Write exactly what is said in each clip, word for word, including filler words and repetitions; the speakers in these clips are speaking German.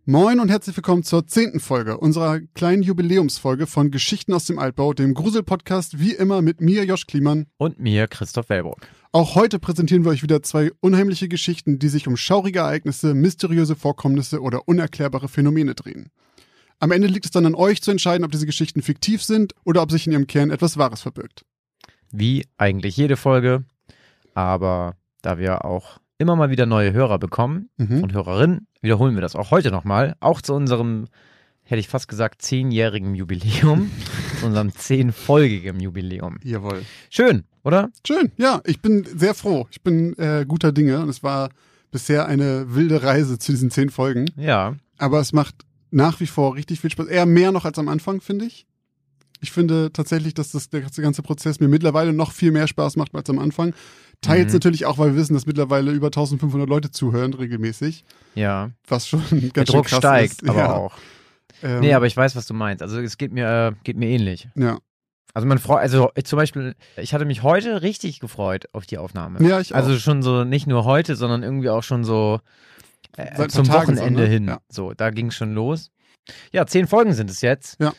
Moin und herzlich willkommen zur zehnten Folge unserer kleinen Jubiläumsfolge von Geschichten aus dem Altbau, dem Grusel-Podcast, wie immer mit mir, Josh Kliemann. Und mir, Christoph Wellburg. Auch heute präsentieren wir euch wieder zwei unheimliche Geschichten, die sich um schaurige Ereignisse, mysteriöse Vorkommnisse oder unerklärbare Phänomene drehen. Am Ende liegt es dann an euch zu entscheiden, ob diese Geschichten fiktiv sind oder ob sich in ihrem Kern etwas Wahres verbirgt. Wie eigentlich jede Folge, aber da wir auch immer mal wieder neue Hörer bekommen Mhm. und Hörerinnen, wiederholen wir das auch heute nochmal, auch zu unserem, hätte ich fast gesagt, zehnjährigen Jubiläum, zu unserem zehnfolgigen Jubiläum. Jawohl. Schön, oder? Schön, ja, ich bin sehr froh. Ich bin äh, guter Dinge und es war bisher eine wilde Reise zu diesen zehn Folgen. Ja. Aber es macht nach wie vor richtig viel Spaß. Eher mehr noch als am Anfang, finde ich. Ich finde tatsächlich, dass das, der ganze Prozess mir mittlerweile noch viel mehr Spaß macht als am Anfang. Teils Mhm. natürlich auch, weil wir wissen, dass mittlerweile über eintausendfünfhundert Leute zuhören regelmäßig. Ja. Was schon ganz Der schön Druck krass steigt ist. aber ja. auch. Ähm, Nee, aber ich weiß, was du meinst. Also es geht mir, äh, geht mir ähnlich. ja. Also man freut, also ich zum Beispiel, ich hatte mich heute richtig gefreut auf die Aufnahme. Ja, ich auch. Also schon so, nicht nur heute, sondern irgendwie auch schon so äh, Seit ein zum paar Tagen Wochenende so, ne? hin. Ja. So, da ging es schon los. Ja, zehn Folgen sind es jetzt. Ja.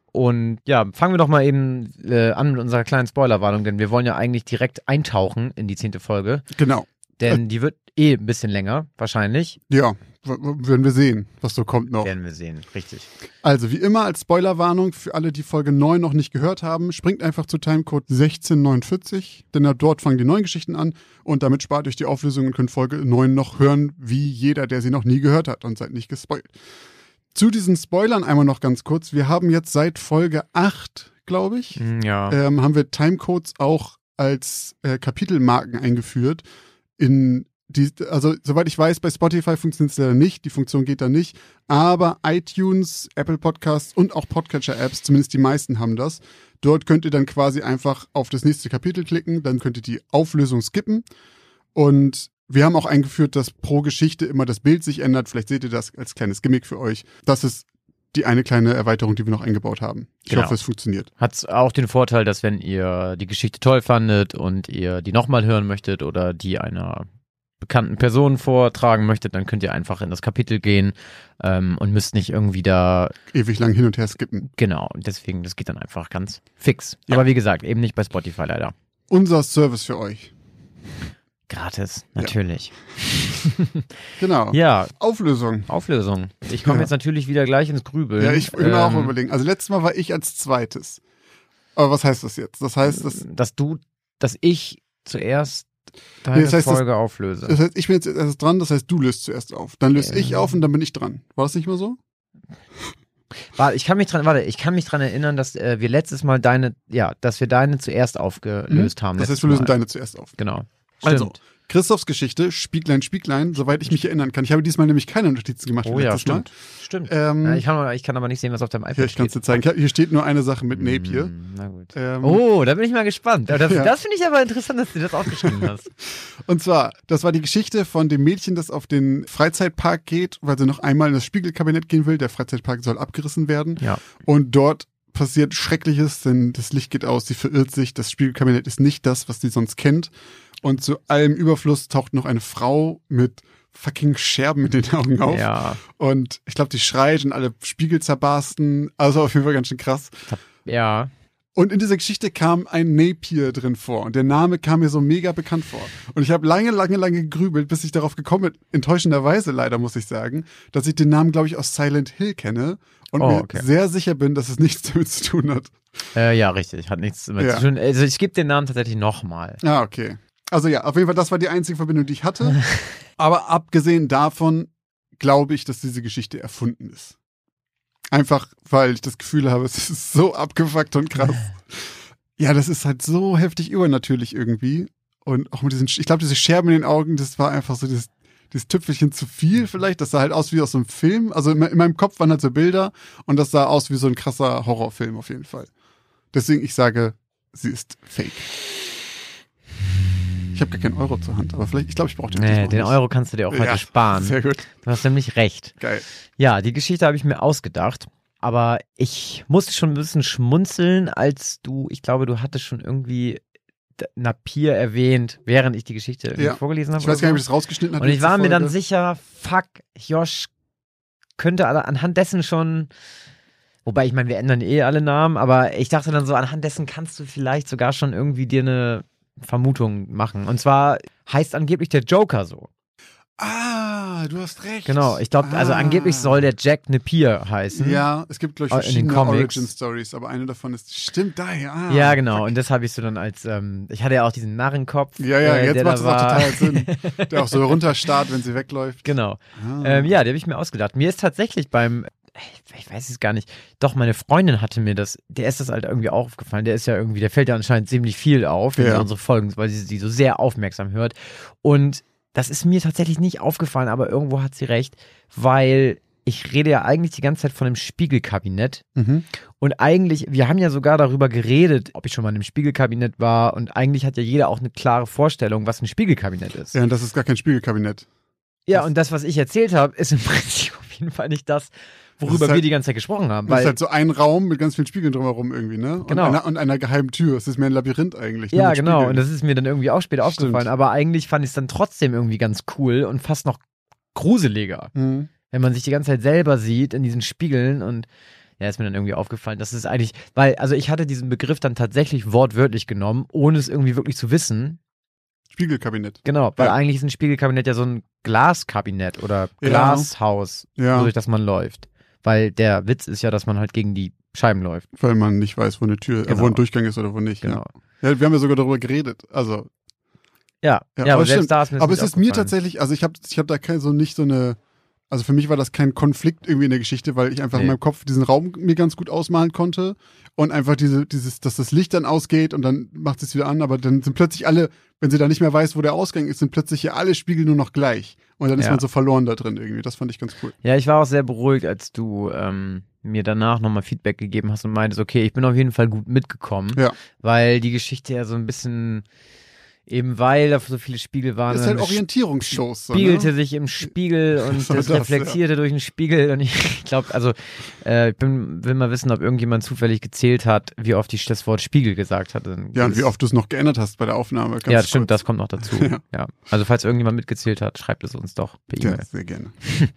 Und ja, fangen wir doch mal eben äh, an mit unserer kleinen Spoilerwarnung, denn wir wollen ja eigentlich direkt eintauchen in die zehnte Folge. Genau. Denn die wird eh ein bisschen länger, wahrscheinlich. Ja, w- w- werden wir sehen, was so kommt noch. Werden wir sehen, richtig. Also, wie immer als Spoilerwarnung für alle, die Folge neun noch nicht gehört haben, springt einfach zu Timecode sechzehn neunundvierzig, denn ab dort fangen die neuen Geschichten an und damit spart euch die Auflösung und könnt Folge neun noch hören, wie jeder, der sie noch nie gehört hat und seid nicht gespoilt. Zu diesen Spoilern einmal noch ganz kurz. Wir haben jetzt seit Folge acht, glaube ich, Mm, Ja. ähm, haben wir Timecodes auch als äh, Kapitelmarken eingeführt. In die, also soweit ich weiß, bei Spotify funktioniert es leider nicht, die Funktion geht da nicht, aber iTunes, Apple Podcasts und auch Podcatcher-Apps, zumindest die meisten haben das. Dort könnt ihr dann quasi einfach auf das nächste Kapitel klicken, dann könnt ihr die Auflösung skippen und wir haben auch eingeführt, dass pro Geschichte immer das Bild sich ändert. Vielleicht seht ihr das als kleines Gimmick für euch. Das ist die eine kleine Erweiterung, die wir noch eingebaut haben. Ich Genau. hoffe, es funktioniert. Hat auch den Vorteil, dass wenn ihr die Geschichte toll fandet und ihr die nochmal hören möchtet oder die einer bekannten Person vortragen möchtet, dann könnt ihr einfach in das Kapitel gehen ähm, und müsst nicht irgendwie da, Ewig lang hin und her skippen. genau, deswegen, das geht dann einfach ganz fix. Ja. Aber wie gesagt, eben nicht bei Spotify leider. Unser Service für euch. Gratis, natürlich. Genau. Ja, Auflösung. Auflösung. Ich komme Ja. jetzt natürlich wieder gleich ins Grübeln. Ja, ich will mir auch Ähm, überlegen. Also letztes Mal war ich als zweites. Aber was heißt das jetzt? Das heißt, dass, dass du, dass ich zuerst deine Nee, das heißt, das- Folge auflöse. das heißt, ich bin jetzt erst dran, das heißt, du löst zuerst auf. Dann löse Ja. ich auf und dann bin ich dran. War das nicht mal so? Warte, ich kann mich dran, warte, ich kann mich dran erinnern, dass äh, wir letztes Mal deine, ja, dass wir deine zuerst aufgelöst haben. Das heißt, letztes wir lösen Mal. deine zuerst auf. Genau. Also, Stimmt. Christophs Geschichte, Spieglein, Spieglein, soweit ich mich erinnern kann. Ich habe diesmal nämlich keine Notizen gemacht Oh wie ja, letztes Mal. stimmt. Stimmt. Ähm, ja, ich, kann, aber- ich kann aber nicht sehen, was auf deinem iPad Hier, ich kann es steht. dir zeigen. Ich hab- Hier steht nur eine Sache mit Napier. Hm, na gut. Ähm, Oh, da bin ich mal gespannt. Aber Das, Ja. das finde ich aber interessant, dass du das aufgeschrieben hast. Und zwar, das war die Geschichte von dem Mädchen, das auf den Freizeitpark geht, weil sie noch einmal in das Spiegelkabinett gehen will. Der Freizeitpark soll abgerissen werden. Ja. Und dort passiert Schreckliches, denn das Licht geht aus, sie verirrt sich. Das Spiegelkabinett ist nicht das, was sie sonst kennt. Und zu allem Überfluss taucht noch eine Frau mit fucking Scherben in den Augen auf. Ja. Und ich glaube, die schreit und alle Spiegel zerbarsten. Also auf jeden Fall ganz schön krass. Ja. Und in dieser Geschichte kam ein Napier drin vor. Und der Name kam mir so mega bekannt vor. Und ich habe lange, lange, lange gegrübelt, bis ich darauf gekommen bin, enttäuschenderweise leider, muss ich sagen, dass ich den Namen, glaube ich, aus Silent Hill kenne. Und Oh, mir okay. sehr sicher bin, dass es nichts damit zu tun hat. Äh, ja, richtig. Hat nichts damit Ja. zu tun. Also ich gebe den Namen tatsächlich nochmal. Ah, okay. Also ja, auf jeden Fall, das war die einzige Verbindung, die ich hatte. Aber abgesehen davon glaube ich, dass diese Geschichte erfunden ist. Einfach, weil ich das Gefühl habe, es ist so abgefuckt und krass. Ja, das ist halt so heftig übernatürlich irgendwie. Und auch mit diesen, ich glaube, diese Scherben in den Augen, das war einfach so dieses, dieses Tüpfelchen zu viel vielleicht. Das sah halt aus wie aus so einem Film. Also in, in meinem Kopf waren halt so Bilder und das sah aus wie so ein krasser Horrorfilm auf jeden Fall. Deswegen, ich sage, sie ist fake. Ich habe gar keinen Euro zur Hand, aber vielleicht, ich glaube, ich brauche den Nee, diesmal den nicht. Euro kannst du dir auch heute Ja, sparen. Sehr gut. Du hast nämlich recht. Geil. Ja, die Geschichte habe ich mir ausgedacht. Aber ich musste schon ein bisschen schmunzeln, als du, ich glaube, du hattest schon irgendwie Napier erwähnt, während ich die Geschichte irgendwie Ja. vorgelesen habe. Ich weiß oder gar nicht, ob so. ich das rausgeschnitten hatte. Und ich war mir dann Folge. sicher, fuck, Josh könnte alle anhand dessen schon, wobei ich meine, wir ändern eh alle Namen, aber ich dachte dann so, anhand dessen kannst du vielleicht sogar schon irgendwie dir eine Vermutung machen. Und zwar heißt angeblich der Joker so. Ah, du hast recht. Genau, ich glaube, ah. also angeblich soll der Jack Napier heißen. Ja, es gibt, glaube ich, verschiedene Origin-Stories, aber eine davon ist, stimmt daher. Ah, ja, genau, fuck. Und das habe ich so dann als, ähm, ich hatte ja auch diesen Narrenkopf. Ja, ja, äh, jetzt der macht es da auch war. total Sinn. Der auch so runterstarrt, wenn sie wegläuft. Genau. Ah. Ähm, ja, den habe ich mir ausgedacht. Mir ist tatsächlich beim, ich weiß es gar nicht, doch, meine Freundin hatte mir das, der ist das halt irgendwie auch aufgefallen, der ist ja irgendwie, der fällt ja anscheinend ziemlich viel auf in ja. unsere Folgen, weil sie die so sehr aufmerksam hört. Und das ist mir tatsächlich nicht aufgefallen, aber irgendwo hat sie recht, weil ich rede ja eigentlich die ganze Zeit von einem Spiegelkabinett. Mhm. Und eigentlich, wir haben ja sogar darüber geredet, ob ich schon mal in einem Spiegelkabinett war. Und eigentlich hat ja jeder auch eine klare Vorstellung, was ein Spiegelkabinett ist. Ja, und das ist gar kein Spiegelkabinett. Ja, und das, was ich erzählt habe, ist im Prinzip auf jeden Fall nicht das, worüber halt, wir die ganze Zeit gesprochen haben. Das Weil ist halt so ein Raum mit ganz vielen Spiegeln drumherum irgendwie, ne? Und, genau. einer, und einer geheimen Tür. Es ist mehr ein Labyrinth eigentlich. Ja, genau. Spiegeln. Und das ist mir dann irgendwie auch später Stimmt. aufgefallen. Aber eigentlich fand ich es dann trotzdem irgendwie ganz cool und fast noch gruseliger. Mhm. Wenn man sich die ganze Zeit selber sieht in diesen Spiegeln und ja, ist mir dann irgendwie aufgefallen, das ist eigentlich, weil, also ich hatte diesen Begriff dann tatsächlich wortwörtlich genommen, ohne es irgendwie wirklich zu wissen. Spiegelkabinett. Genau, weil ja. eigentlich ist ein Spiegelkabinett ja so ein Glaskabinett oder Glashaus, ja. durch das man läuft. Weil der Witz ist ja, dass man halt gegen die Scheiben läuft. Weil man nicht weiß, wo eine Tür, genau. äh, wo ein Durchgang ist oder wo nicht. Genau. Ja. ja, wir haben ja sogar darüber geredet. Also. Ja, ja, ja aber, aber selbst da ist mir das Aber es ist mir aufgefallen. tatsächlich, also ich habe ich hab da kein, so nicht so eine, also für mich war das kein Konflikt irgendwie in der Geschichte, weil ich einfach nee. in meinem Kopf diesen Raum mir ganz gut ausmalen konnte und einfach diese, dieses, dass das Licht dann ausgeht und dann macht es wieder an, aber dann sind plötzlich alle, wenn sie da nicht mehr weiß, wo der Ausgang ist, sind plötzlich ja alle Spiegel nur noch gleich und dann ist ja. man so verloren da drin irgendwie. Das fand ich ganz cool. Ja, ich war auch sehr beruhigt, als du ähm, mir danach nochmal Feedback gegeben hast und meintest, okay, ich bin auf jeden Fall gut mitgekommen, ja. weil die Geschichte ja so ein bisschen, eben weil da so viele Spiegel waren. Das ist halt Orientierungsshows. Spiegelte so, ne? sich im Spiegel und das, das reflektierte ja. durch den Spiegel und ich glaube, also äh, ich bin, will mal wissen, ob irgendjemand zufällig gezählt hat, wie oft ich das Wort Spiegel gesagt hatte. Ja, und wie oft du es noch geändert hast bei der Aufnahme. Ganz ja, stimmt, kurz. Das kommt noch dazu. ja. ja. Also falls irgendjemand mitgezählt hat, schreibt es uns doch per E-Mail. Ja, sehr gerne.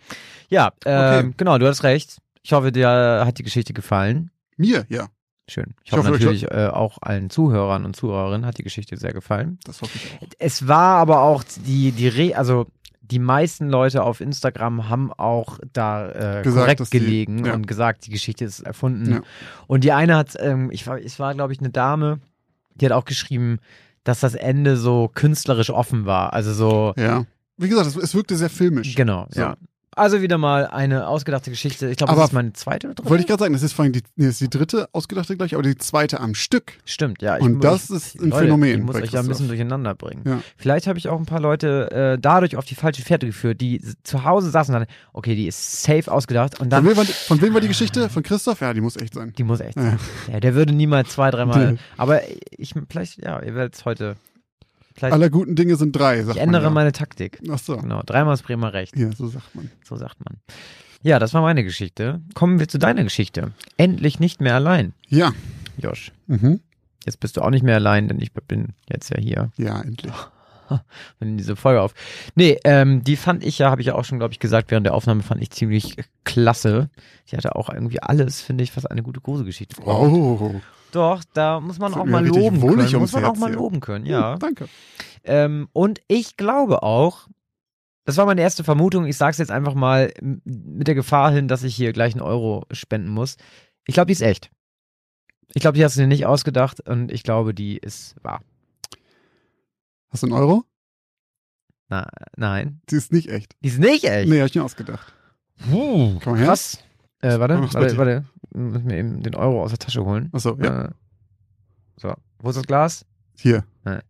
ja, äh, okay. genau, du hast recht. Ich hoffe, dir hat die Geschichte gefallen. Mir, ja. Schön. Ich, ich hoffe, hoffe natürlich äh, auch allen Zuhörern und Zuhörerinnen hat die Geschichte sehr gefallen. Das hoffe ich auch. Es war aber auch die, die Re also die meisten Leute auf Instagram haben auch da äh, gesagt, korrekt gelegen die, ja. und gesagt, die Geschichte ist erfunden. Ja. Und die eine hat, ähm, ich war, es war, glaube ich, eine Dame, die hat auch geschrieben, dass das Ende so künstlerisch offen war. Also so. Ja. Wie gesagt, es, es wirkte sehr filmisch. Genau, so. ja. Also wieder mal eine ausgedachte Geschichte. Ich glaube, das ist meine zweite oder dritte. Wollte ich gerade sagen, das ist vor allem die, nee, das ist die dritte ausgedachte gleich, aber die zweite am Stück. Stimmt, ja. Ich, und das ich, ist ein Leute, Phänomen. Ich muss euch ja ein bisschen durcheinander bringen. Ja. Vielleicht habe ich auch ein paar Leute äh, dadurch auf die falsche Fährte geführt, die zu Hause saßen und dann, okay, die ist safe ausgedacht. Und dann, von, wem war die, von wem war die Geschichte? Von Christoph? Ja, die muss echt sein. Die muss echt sein. Ja. Ja, der würde niemals zwei, dreimal. Aber ich, vielleicht, ja, ihr werdet es heute. Aller guten Dinge sind drei, sagt Ich ändere man ja. meine Taktik. Ach so. Genau, dreimal ist Bremer recht. Ja, so sagt man. So sagt man. Ja, das war meine Geschichte. Kommen wir zu deiner Geschichte. Endlich nicht mehr allein. Ja. Josh. Mhm. Jetzt bist du auch nicht mehr allein, denn ich bin jetzt ja hier. Ja, endlich. Wir nehmen diese Folge auf. Nee, ähm, die fand ich ja, habe ich ja auch schon, glaube ich, gesagt, während der Aufnahme fand ich ziemlich klasse. Die hatte auch irgendwie alles, finde ich, was eine gute Gruselgeschichte braucht. Oh. Doch, da muss man das auch mal loben können. Muss man Herz auch mal hier. loben können, ja. Uh, danke. Ähm, und ich glaube auch, das war meine erste Vermutung, ich sage es jetzt einfach mal mit der Gefahr hin, dass ich hier gleich einen Euro spenden muss. Ich glaube, die ist echt. Ich glaube, die hast du dir nicht ausgedacht und ich glaube, die ist wahr. Hast du einen Euro? Na, nein. Die ist nicht echt. Die ist nicht echt? Nee, hab ich mir ausgedacht. Uh, Komm mal her. Krass. Äh, warte, Mach's warte, bitte. warte. Ich muss mir eben den Euro aus der Tasche holen. Achso, ja. Äh, so, wo ist das Glas? Hier. Ja.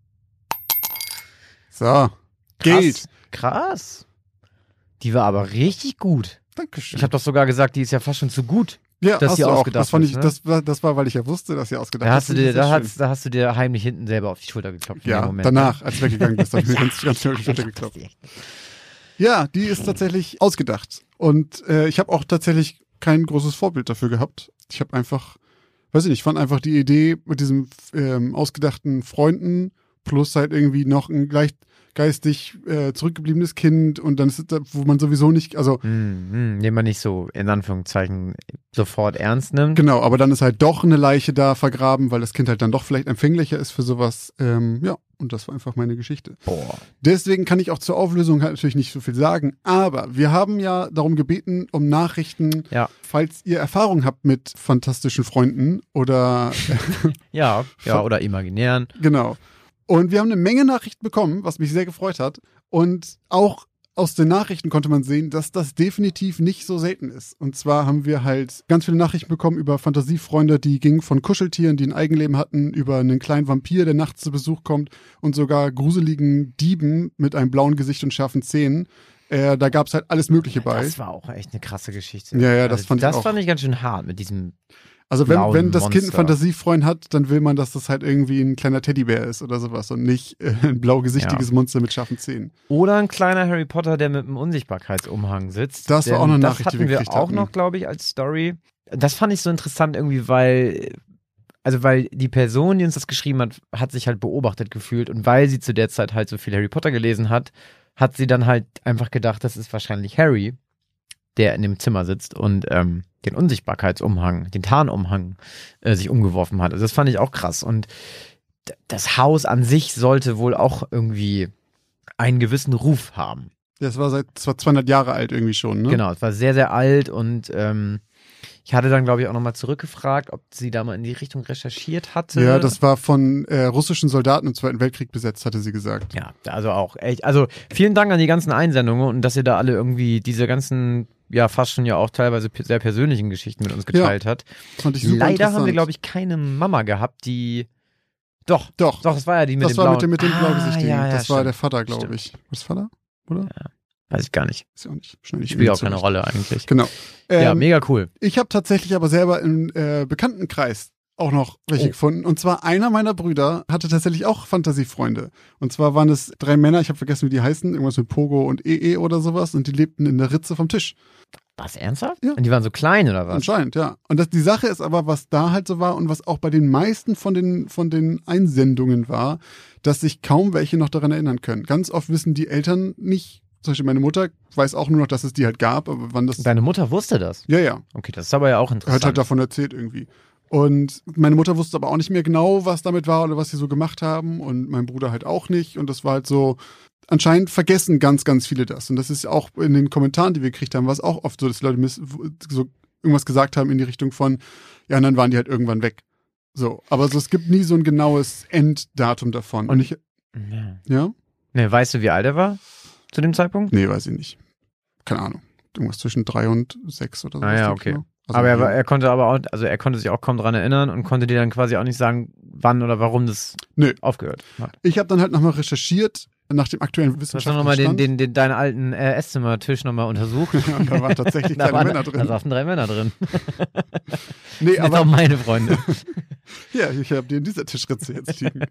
So. Krass. Geld. Krass. Die war aber richtig gut. Dankeschön. Ich habe doch sogar gesagt, die ist ja fast schon zu gut. ja, dass hast sie du auch. ausgedacht Das fand ich, ist, ne? das, war, das war, weil ich ja wusste, dass sie ausgedacht Da hast, du Das dir, finde ich da, sehr hast, da hast du dir heimlich hinten selber auf die Schulter geklopft. in Ja, dem Moment, danach, ne? als du weggegangen bist, habe ich mir ganz, ganz schnell auf die Schulter geklopft. Ja, die ist tatsächlich ausgedacht. Und äh, ich habe auch tatsächlich kein großes Vorbild dafür gehabt. Ich habe einfach, weiß ich nicht, fand einfach die Idee mit diesem ähm, ausgedachten Freunden plus halt irgendwie noch ein gleich, geistig äh, zurückgebliebenes Kind und dann ist da, wo man sowieso nicht, also hm, hm, den man nicht so in Anführungszeichen sofort ernst nimmt. genau, aber dann ist halt doch eine Leiche da vergraben, weil das Kind halt dann doch vielleicht empfänglicher ist für sowas. Ähm, ja, und das war einfach meine Geschichte. Boah. Deswegen kann ich auch zur Auflösung halt natürlich nicht so viel sagen, aber wir haben ja darum gebeten, um Nachrichten, Ja. falls ihr Erfahrung habt mit fantastischen Freunden oder Ja, ja, oder imaginären. genau. Und wir haben eine Menge Nachrichten bekommen, was mich sehr gefreut hat. Und auch aus den Nachrichten konnte man sehen, dass das definitiv nicht so selten ist. Und zwar haben wir halt ganz viele Nachrichten bekommen über Fantasiefreunde, die gingen von Kuscheltieren, die ein Eigenleben hatten, über einen kleinen Vampir, der nachts zu Besuch kommt und sogar gruseligen Dieben mit einem blauen Gesicht und scharfen Zähnen. Äh, da gab es halt alles Mögliche bei. Das war auch echt eine krasse Geschichte. Ja, ja, das also, fand ich das auch. Das fand ich ganz schön hart mit diesem. Also wenn, wenn das Kind einen Monster. Fantasiefreund hat, dann will man, dass das halt irgendwie ein kleiner Teddybär ist oder sowas und nicht äh, ein blaugesichtiges Ja. Monster mit scharfen Zähnen. Oder ein kleiner Harry Potter, der mit einem Unsichtbarkeitsumhang sitzt. Das war Denn auch eine das Nachricht, die hatten wir wir gekriegt auch hatten. noch, glaube ich, als Story. Das fand ich so interessant irgendwie, weil also weil die Person, die uns das geschrieben hat, hat sich halt beobachtet gefühlt und weil sie zu der Zeit halt so viel Harry Potter gelesen hat, hat sie dann halt einfach gedacht, das ist wahrscheinlich Harry, der in dem Zimmer sitzt und ähm, den Unsichtbarkeitsumhang, den Tarnumhang äh, sich umgeworfen hat. Also das fand ich auch krass. Und d- das Haus an sich sollte wohl auch irgendwie einen gewissen Ruf haben. Das war seit das war zweihundert Jahre alt irgendwie schon, ne? Genau, es war sehr, sehr alt und ähm, ich hatte dann, glaube ich, auch nochmal zurückgefragt, ob sie da mal in die Richtung recherchiert hatte. Ja, das war von äh, russischen Soldaten im Zweiten Weltkrieg besetzt, hatte sie gesagt. Ja, also auch echt. Also vielen Dank an die ganzen Einsendungen und dass ihr da alle irgendwie diese ganzen, ja fast schon ja auch teilweise pe- sehr persönlichen Geschichten mit uns geteilt hat. Fand ich super Leider interessant. haben wir, glaube ich, keine Mama gehabt, die. Doch, Doch, doch, das war ja die mit das dem war blauen. mit dem, mit dem ah, Blaugesichtigen. ja, ja, das war stimmt. der Vater, glaube Stimmt. ich. War das Vater? Oder? Weiß ich gar nicht. Ist ja auch nicht. Schnell nicht Spielt auch zurecht. keine Rolle eigentlich. Genau. ja, Ähm, mega cool. Ich habe tatsächlich aber selber im äh, Bekanntenkreis auch noch welche Oh. gefunden. Und zwar einer meiner Brüder hatte tatsächlich auch Fantasiefreunde. Und zwar waren es drei Männer, ich habe vergessen, wie die heißen, irgendwas mit Pogo und E E oder sowas. Und die lebten in der Ritze vom Tisch. Was, ernsthaft? Ja. Und die waren so klein oder was? Anscheinend, ja. Und das, die Sache ist aber, was da halt so war und was auch bei den meisten von den, von den Einsendungen war, dass sich kaum welche noch daran erinnern können. Ganz oft wissen die Eltern nicht, zum Beispiel meine Mutter weiß auch nur noch, dass es die halt gab, aber wann das... Deine Mutter wusste das? Ja, ja. Okay, das ist aber ja auch Er interessant. hat halt davon erzählt irgendwie. Und meine Mutter wusste aber auch nicht mehr genau, was damit war oder was sie so gemacht haben. Und mein Bruder halt auch nicht. Und das war halt so, anscheinend vergessen ganz, ganz viele das. Und das ist auch in den Kommentaren, die wir gekriegt haben, war es auch oft so, dass Leute miss- so irgendwas gesagt haben in die Richtung von, ja, und dann waren die halt irgendwann weg. So, aber so, es gibt nie so ein genaues Enddatum davon. Und, Und- ich, Ja. ja? Ne, weißt du, wie alt er war zu dem Zeitpunkt? Nee, weiß ich nicht. Keine Ahnung. Irgendwas zwischen drei und sechs oder so. Ah ja, denke ich okay. mal. Also, aber er, ja. war- er konnte aber auch, also er konnte sich auch kaum dran erinnern und konnte dir dann quasi auch nicht sagen, wann oder warum das Nö. aufgehört hat. Ich habe dann halt nochmal recherchiert nach dem aktuellen Du hast wissenschaftlichen doch nochmal den, Stand. den, den, deinen alten äh, Esszimmertisch nochmal untersucht. Und da waren tatsächlich Da kleine waren, Männer Da drin. saßen drei Männer drin. Nee, Das sind auch aber meine Freunde. ja, ich habe dir in dieser Tischritze jetzt liegen.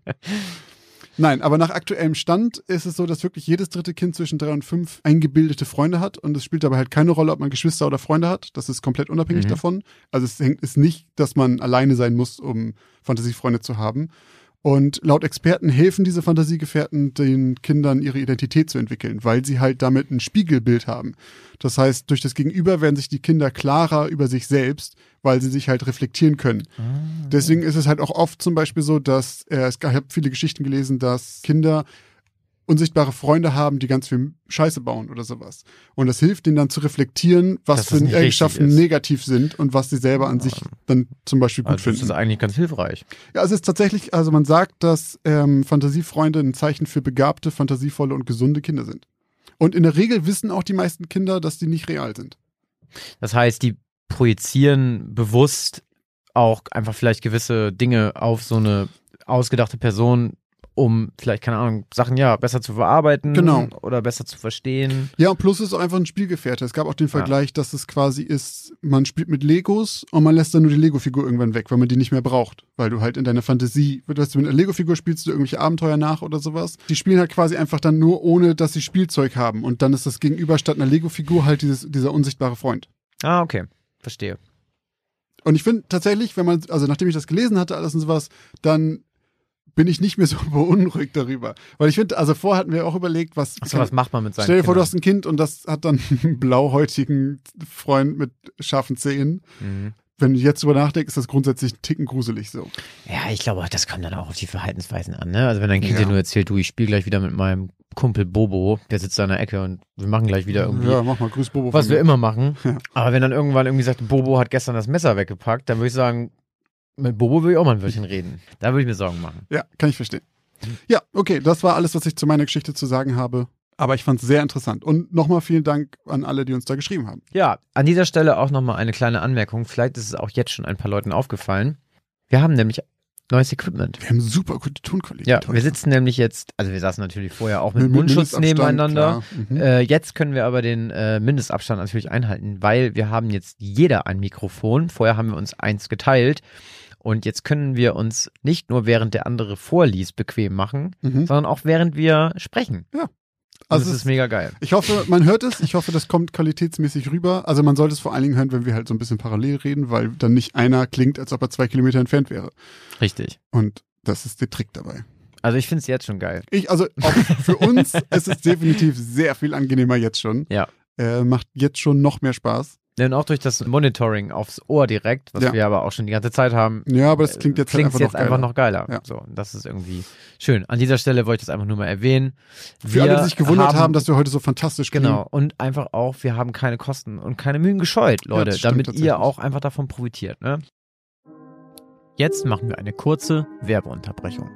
Nein, aber nach aktuellem Stand ist es so, dass wirklich jedes dritte Kind zwischen drei und fünf eingebildete Freunde hat und es spielt dabei halt keine Rolle, ob man Geschwister oder Freunde hat. Das ist komplett unabhängig Mhm. davon. Also es hängt ist nicht, dass man alleine sein muss, um Fantasiefreunde zu haben. Und laut Experten helfen diese Fantasiegefährten den Kindern, ihre Identität zu entwickeln, weil sie halt damit ein Spiegelbild haben. Das heißt, durch das Gegenüber werden sich die Kinder klarer über sich selbst, weil sie sich halt reflektieren können. Deswegen ist es halt auch oft zum Beispiel so, dass, äh, es, ich habe viele Geschichten gelesen, dass Kinder unsichtbare Freunde haben, die ganz viel Scheiße bauen oder sowas. Und das hilft denen dann zu reflektieren, was Dass für das nicht Eigenschaften richtig ist. negativ sind und was sie selber an sich dann zum Beispiel gut Also das finden. ist eigentlich ganz hilfreich. Ja, es ist tatsächlich, also man sagt, dass ähm, Fantasiefreunde ein Zeichen für begabte, fantasievolle und gesunde Kinder sind. Und in der Regel wissen auch die meisten Kinder, dass die nicht real sind. Das heißt, die projizieren bewusst auch einfach vielleicht gewisse Dinge auf so eine ausgedachte Person, um vielleicht, keine Ahnung, Sachen ja besser zu verarbeiten Genau. oder besser zu verstehen. Ja, und plus ist auch einfach ein Spielgefährte. Es gab auch den Vergleich, dass es quasi ist, man spielt mit Legos und man lässt dann nur die Lego-Figur irgendwann weg, weil man die nicht mehr braucht. Weil du halt in deiner Fantasie, weißt du, mit einer Lego-Figur spielst du irgendwelche Abenteuer nach oder sowas. Die spielen halt quasi einfach dann nur, ohne dass sie Spielzeug haben. Und dann ist das Gegenüber statt einer Lego-Figur halt dieses, dieser unsichtbare Freund. Ah, okay. Verstehe. Und ich finde tatsächlich, wenn man, also nachdem ich das gelesen hatte, alles und sowas, dann bin ich nicht mehr so beunruhigt darüber. Weil ich finde, also vorher hatten wir auch überlegt, was, Achso, was macht man mit seinen stell dir vor, du Kindern? hast ein Kind und das hat dann einen blauhäutigen Freund mit scharfen Zähnen. Mhm. Wenn du jetzt drüber nachdenkst, ist das grundsätzlich ein Ticken gruselig so. Ja, ich glaube, das kommt dann auch auf die Verhaltensweisen an. Ne? Also wenn dein Kind Ja. dir nur erzählt, du, ich spiele gleich wieder mit meinem Kumpel Bobo, der sitzt da in der Ecke und wir machen gleich wieder irgendwie, Ja, mach mal, grüß Bobo. was von wir mir. immer machen. Ja. Aber wenn dann irgendwann irgendwie sagt, Bobo hat gestern das Messer weggepackt, dann würde ich sagen, mit Bobo will ich auch mal ein Wörtchen reden. Da würde ich mir Sorgen machen. Ja, kann ich verstehen. Ja, okay, das war alles, was ich zu meiner Geschichte zu sagen habe. Aber ich fand es sehr interessant. Und nochmal vielen Dank an alle, die uns da geschrieben haben. Ja, an dieser Stelle auch nochmal eine kleine Anmerkung. Vielleicht ist es auch jetzt schon ein paar Leuten aufgefallen. Wir haben nämlich neues Equipment. Wir haben super gute Tonqualität. Ja, heute. wir sitzen nämlich jetzt, also wir saßen natürlich vorher auch mit, Mit- mit Mundschutz Mindestabstand, nebeneinander. klar. Mhm. Äh, jetzt können wir aber den äh, Mindestabstand natürlich einhalten, weil wir haben jetzt jeder ein Mikrofon. Vorher haben wir uns eins geteilt. Und jetzt können wir uns nicht nur während der andere vorliest bequem machen, Mhm. sondern auch während wir sprechen. Ja. Und Also das es ist mega geil. Ich hoffe, man hört es. Ich hoffe, das kommt qualitätsmäßig rüber. Also man sollte es vor allen Dingen hören, wenn wir halt so ein bisschen parallel reden, weil dann nicht einer klingt, als ob er zwei Kilometer entfernt wäre. Richtig. Und das ist der Trick dabei. Also ich finde es jetzt schon geil. Ich, also auch für uns ist es definitiv sehr viel angenehmer jetzt schon. Ja. Äh, macht jetzt schon noch mehr Spaß. Und auch durch das Monitoring aufs Ohr direkt, was Ja. wir aber auch schon die ganze Zeit haben, Ja, aber das klingt jetzt halt klingt einfach jetzt noch einfach geiler. noch geiler. Ja. So, und das ist irgendwie schön. An dieser Stelle wollte ich das einfach nur mal erwähnen. Für alle, die sich gewundert haben, dass wir heute so fantastisch klingen. Genau, und einfach auch, wir haben keine Kosten und keine Mühen gescheut, Ja, Leute, das stimmt damit tatsächlich. ihr auch einfach davon profitiert. Ne? Jetzt machen wir eine kurze Werbeunterbrechung.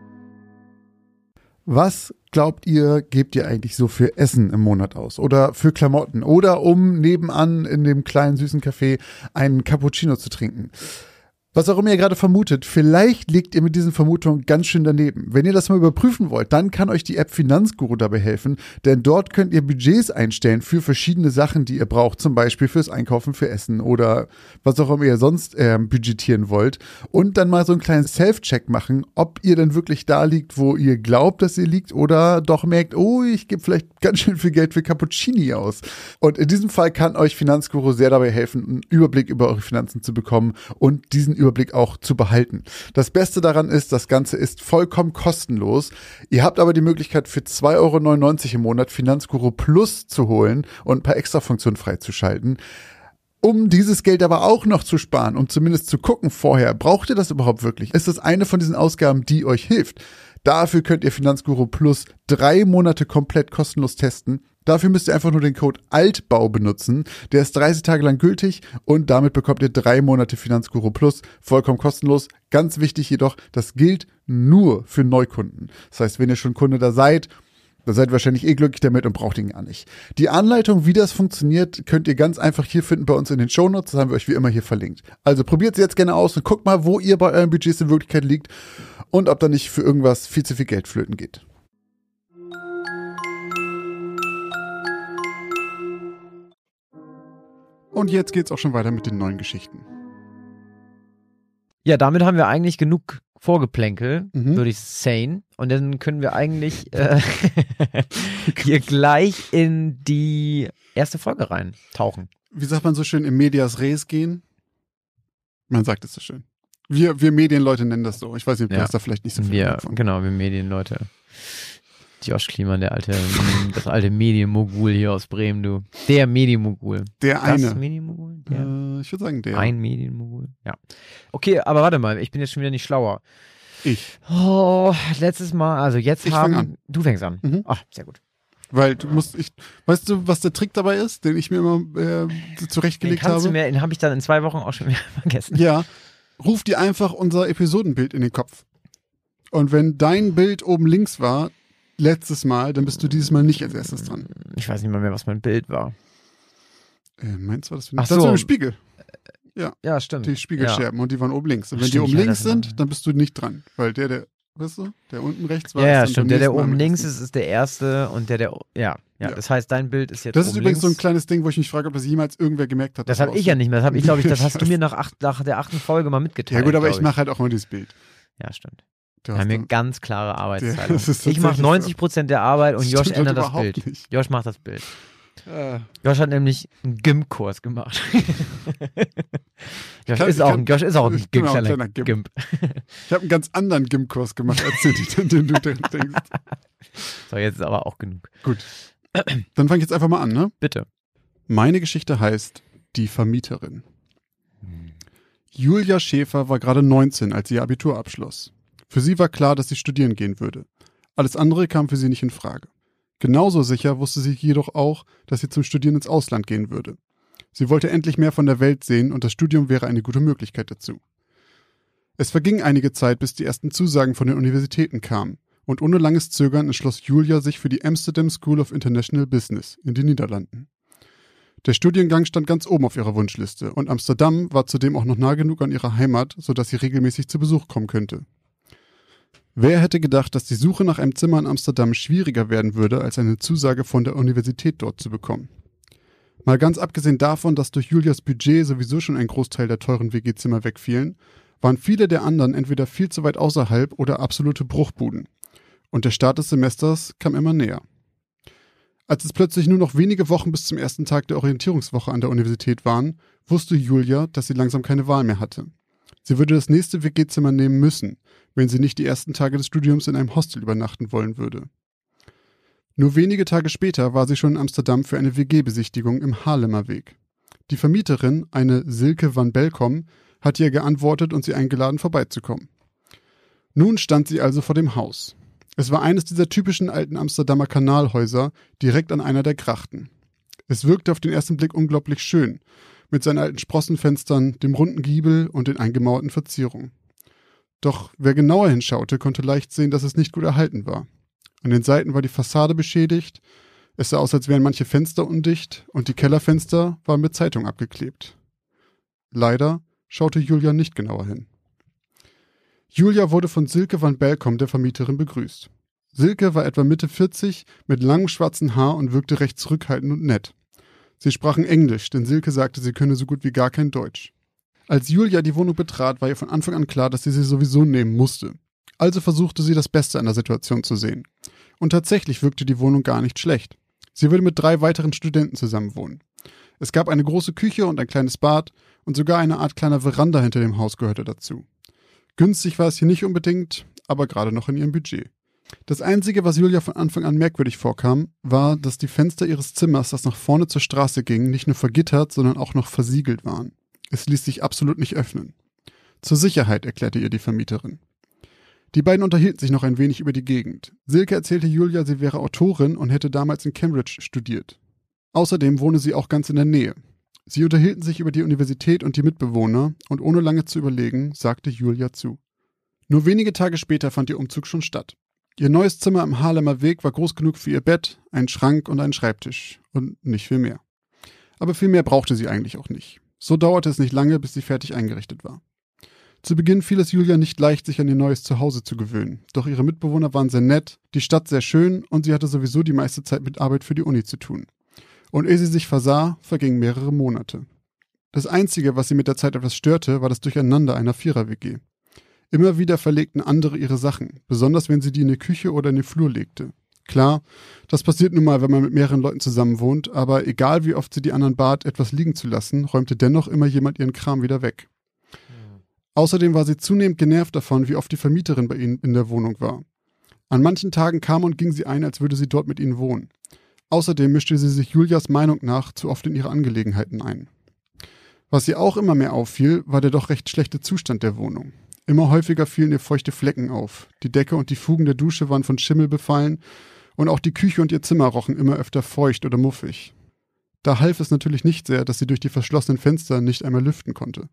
Was glaubt ihr, gebt ihr eigentlich so für Essen im Monat aus? Oder für Klamotten? Oder um nebenan in dem kleinen süßen Café einen Cappuccino zu trinken? Was auch immer ihr gerade vermutet, vielleicht liegt ihr mit diesen Vermutungen ganz schön daneben. Wenn ihr das mal überprüfen wollt, dann kann euch die App Finanzguru dabei helfen, denn dort könnt ihr Budgets einstellen für verschiedene Sachen, die ihr braucht, zum Beispiel fürs Einkaufen, für Essen oder was auch immer ihr sonst äh, budgetieren wollt und dann mal so einen kleinen Self-Check machen, ob ihr denn wirklich da liegt, wo ihr glaubt, dass ihr liegt oder doch merkt, oh, ich gebe vielleicht ganz schön viel Geld für Cappuccini aus. Und in diesem Fall kann euch Finanzguru sehr dabei helfen, einen Überblick über eure Finanzen zu bekommen und diesen Überblick auch zu behalten. Das Beste daran ist, das Ganze ist vollkommen kostenlos. Ihr habt aber die Möglichkeit für zwei Euro neunundneunzig im Monat Finanzguru Plus zu holen und ein paar Extrafunktionen freizuschalten. Um dieses Geld aber auch noch zu sparen, um zumindest zu gucken vorher, braucht ihr das überhaupt wirklich? Ist das eine von diesen Ausgaben, die euch hilft? Dafür könnt ihr Finanzguru Plus drei Monate komplett kostenlos testen. Dafür müsst ihr einfach nur den Code ALTBAU benutzen. Der ist dreißig Tage lang gültig und damit bekommt ihr drei Monate Finanzguru Plus vollkommen kostenlos. Ganz wichtig jedoch, das gilt nur für Neukunden. Das heißt, wenn ihr schon Kunde da seid, da seid ihr wahrscheinlich eh glücklich damit und braucht ihn gar nicht. Die Anleitung, wie das funktioniert, könnt ihr ganz einfach hier finden bei uns in den Shownotes. Das haben wir euch wie immer hier verlinkt. Also probiert es jetzt gerne aus und guckt mal, wo ihr bei euren Budgets in Wirklichkeit liegt und ob da nicht für irgendwas viel zu viel Geld flöten geht. Und jetzt geht's auch schon weiter mit den neuen Geschichten. Ja, damit haben wir eigentlich genug Vorgeplänkel, Mhm. würde ich sagen. Und dann können wir eigentlich äh, hier gleich in die erste Folge reintauchen. Wie sagt man so schön, im Medias Res gehen? Man sagt es so schön. Wir, wir Medienleute nennen das so. Ich weiß nicht, du Ja. hast da vielleicht nicht so viel Wir, Ahnung von. genau, wir Medienleute. Josh Kliemann, der alte, das alte Medienmogul hier aus Bremen, du. Der Medienmogul. Der Das eine. Medienmogul? Der. Äh, ich würde sagen, der. Ein Medienmogul. Ja. Okay, aber warte mal, ich bin jetzt schon wieder nicht schlauer. Ich. Oh, letztes Mal, also jetzt Ich haben. fang an. Du fängst an. Mhm. Ach, sehr gut. Weil du musst, ich, weißt du, was der Trick dabei ist, den ich mir immer äh, Den zurechtgelegt kannst habe? du mir, den habe ich dann in zwei Wochen auch schon wieder vergessen. Ja. Ruf dir einfach unser Episodenbild in den Kopf. Und wenn dein Bild oben links war, letztes Mal, dann bist du dieses Mal nicht als erstes dran. Ich weiß nicht mal mehr, was mein Bild war. Äh, meinst du, war das für Ach Das so. war im Spiegel. Ja, stimmt. Die Spiegelscherben und die waren oben links. Und wenn die Stimmt, oben ja, links das war- sind, dann bist du nicht dran. Weil der, der, weißt du, der unten rechts war. Ja, ja, ist dann stimmt. beim Der, der nächsten Mal oben am links ersten. ist, ist der erste und der, der, ja, ja. Ja. Das heißt, dein Bild ist jetzt Das ist oben übrigens so ein links. kleines Ding, wo ich mich frage, ob das jemals irgendwer gemerkt hat. Das dass habe du ich ja aussiehst. nicht mehr. Das habe ich, glaube ich, das hast du Scheiße. mir nach, acht, nach der achten Folge mal mitgeteilt. Ja gut, aber glaub ich mache halt auch immer dieses Bild. Ja, stimmt. Du Wir hast haben hier dann- ganz klare Arbeitsteilung. das ist Ich mache tatsächlich neunzig Prozent der Arbeit und Das Josh stimmt ändert das überhaupt Bild. nicht. Josh macht das Bild. Äh, Josh hat nämlich einen Gym-Kurs gemacht. Josh, Kann- ist, auch, kann- ein- Josh ist auch ein ich bin auch ein kleiner, kleiner Gimp. Ich habe einen ganz anderen G I M-Kurs gemacht, als den, den du denkst. So, jetzt ist aber auch genug. Gut. Dann fange ich jetzt einfach mal an, ne? Bitte. Meine Geschichte heißt Die Vermieterin. Julia Schäfer war gerade neunzehn, als sie ihr Abitur abschloss. Für sie war klar, dass sie studieren gehen würde. Alles andere kam für sie nicht in Frage. Genauso sicher wusste sie jedoch auch, dass sie zum Studieren ins Ausland gehen würde. Sie wollte endlich mehr von der Welt sehen und das Studium wäre eine gute Möglichkeit dazu. Es verging einige Zeit, bis die ersten Zusagen von den Universitäten kamen und ohne langes Zögern entschloss Julia sich für die Amsterdam School of International Business in den Niederlanden. Der Studiengang stand ganz oben auf ihrer Wunschliste und Amsterdam war zudem auch noch nah genug an ihrer Heimat, sodass sie regelmäßig zu Besuch kommen könnte. Wer hätte gedacht, dass die Suche nach einem Zimmer in Amsterdam schwieriger werden würde, als eine Zusage von der Universität dort zu bekommen? Mal ganz abgesehen davon, dass durch Julias Budget sowieso schon ein Großteil der teuren W G-Zimmer wegfielen, waren viele der anderen entweder viel zu weit außerhalb oder absolute Bruchbuden. Und der Start des Semesters kam immer näher. Als es plötzlich nur noch wenige Wochen bis zum ersten Tag der Orientierungswoche an der Universität waren, wusste Julia, dass sie langsam keine Wahl mehr hatte. Sie würde das nächste W G-Zimmer nehmen müssen, wenn sie nicht die ersten Tage des Studiums in einem Hostel übernachten wollen würde. Nur wenige Tage später war sie schon in Amsterdam für eine W G-Besichtigung im Haarlemmer Weg. Die Vermieterin, eine Silke van Belkom, hatte ihr geantwortet und sie eingeladen, vorbeizukommen. Nun stand sie also vor dem Haus. Es war eines dieser typischen alten Amsterdamer Kanalhäuser, direkt an einer der Grachten. Es wirkte auf den ersten Blick unglaublich schön, mit seinen alten Sprossenfenstern, dem runden Giebel und den eingemauerten Verzierungen. Doch wer genauer hinschaute, konnte leicht sehen, dass es nicht gut erhalten war. An den Seiten war die Fassade beschädigt, es sah aus, als wären manche Fenster undicht und die Kellerfenster waren mit Zeitung abgeklebt. Leider schaute Julia nicht genauer hin. Julia wurde von Silke van Belkom, der Vermieterin, begrüßt. Silke war etwa Mitte vierzig, mit langem schwarzen Haar und wirkte recht zurückhaltend und nett. Sie sprachen Englisch, denn Silke sagte, sie könne so gut wie gar kein Deutsch. Als Julia die Wohnung betrat, war ihr von Anfang an klar, dass sie sie sowieso nehmen musste. Also versuchte sie, das Beste an der Situation zu sehen. Und tatsächlich wirkte die Wohnung gar nicht schlecht. Sie würde mit drei weiteren Studenten zusammenwohnen. Es gab eine große Küche und ein kleines Bad und sogar eine Art kleiner Veranda hinter dem Haus gehörte dazu. Günstig war es hier nicht unbedingt, aber gerade noch in ihrem Budget. Das Einzige, was Julia von Anfang an merkwürdig vorkam, war, dass die Fenster ihres Zimmers, das nach vorne zur Straße ging, nicht nur vergittert, sondern auch noch versiegelt waren. Es ließ sich absolut nicht öffnen. Zur Sicherheit, erklärte ihr die Vermieterin. Die beiden unterhielten sich noch ein wenig über die Gegend. Silke erzählte Julia, sie wäre Autorin und hätte damals in Cambridge studiert. Außerdem wohne sie auch ganz in der Nähe. Sie unterhielten sich über die Universität und die Mitbewohner und ohne lange zu überlegen, sagte Julia zu. Nur wenige Tage später fand ihr Umzug schon statt. Ihr neues Zimmer am Haarlemmer Weg war groß genug für ihr Bett, einen Schrank und einen Schreibtisch und nicht viel mehr. Aber viel mehr brauchte sie eigentlich auch nicht. So dauerte es nicht lange, bis sie fertig eingerichtet war. Zu Beginn fiel es Julia nicht leicht, sich an ihr neues Zuhause zu gewöhnen. Doch ihre Mitbewohner waren sehr nett, die Stadt sehr schön und sie hatte sowieso die meiste Zeit mit Arbeit für die Uni zu tun. Und ehe sie sich versah, vergingen mehrere Monate. Das Einzige, was sie mit der Zeit etwas störte, war das Durcheinander einer Vierer-W G. Immer wieder verlegten andere ihre Sachen, besonders wenn sie die in die Küche oder in den Flur legte. Klar, das passiert nun mal, wenn man mit mehreren Leuten zusammen wohnt, aber egal wie oft sie die anderen bat, etwas liegen zu lassen, räumte dennoch immer jemand ihren Kram wieder weg. Mhm. Außerdem war sie zunehmend genervt davon, wie oft die Vermieterin bei ihnen in der Wohnung war. An manchen Tagen kam und ging sie ein, als würde sie dort mit ihnen wohnen. Außerdem mischte sie sich Julias Meinung nach zu oft in ihre Angelegenheiten ein. Was ihr auch immer mehr auffiel, war der doch recht schlechte Zustand der Wohnung. Immer häufiger fielen ihr feuchte Flecken auf. Die Decke und die Fugen der Dusche waren von Schimmel befallen und auch die Küche und ihr Zimmer rochen immer öfter feucht oder muffig. Da half es natürlich nicht sehr, dass sie durch die verschlossenen Fenster nicht einmal lüften konnte.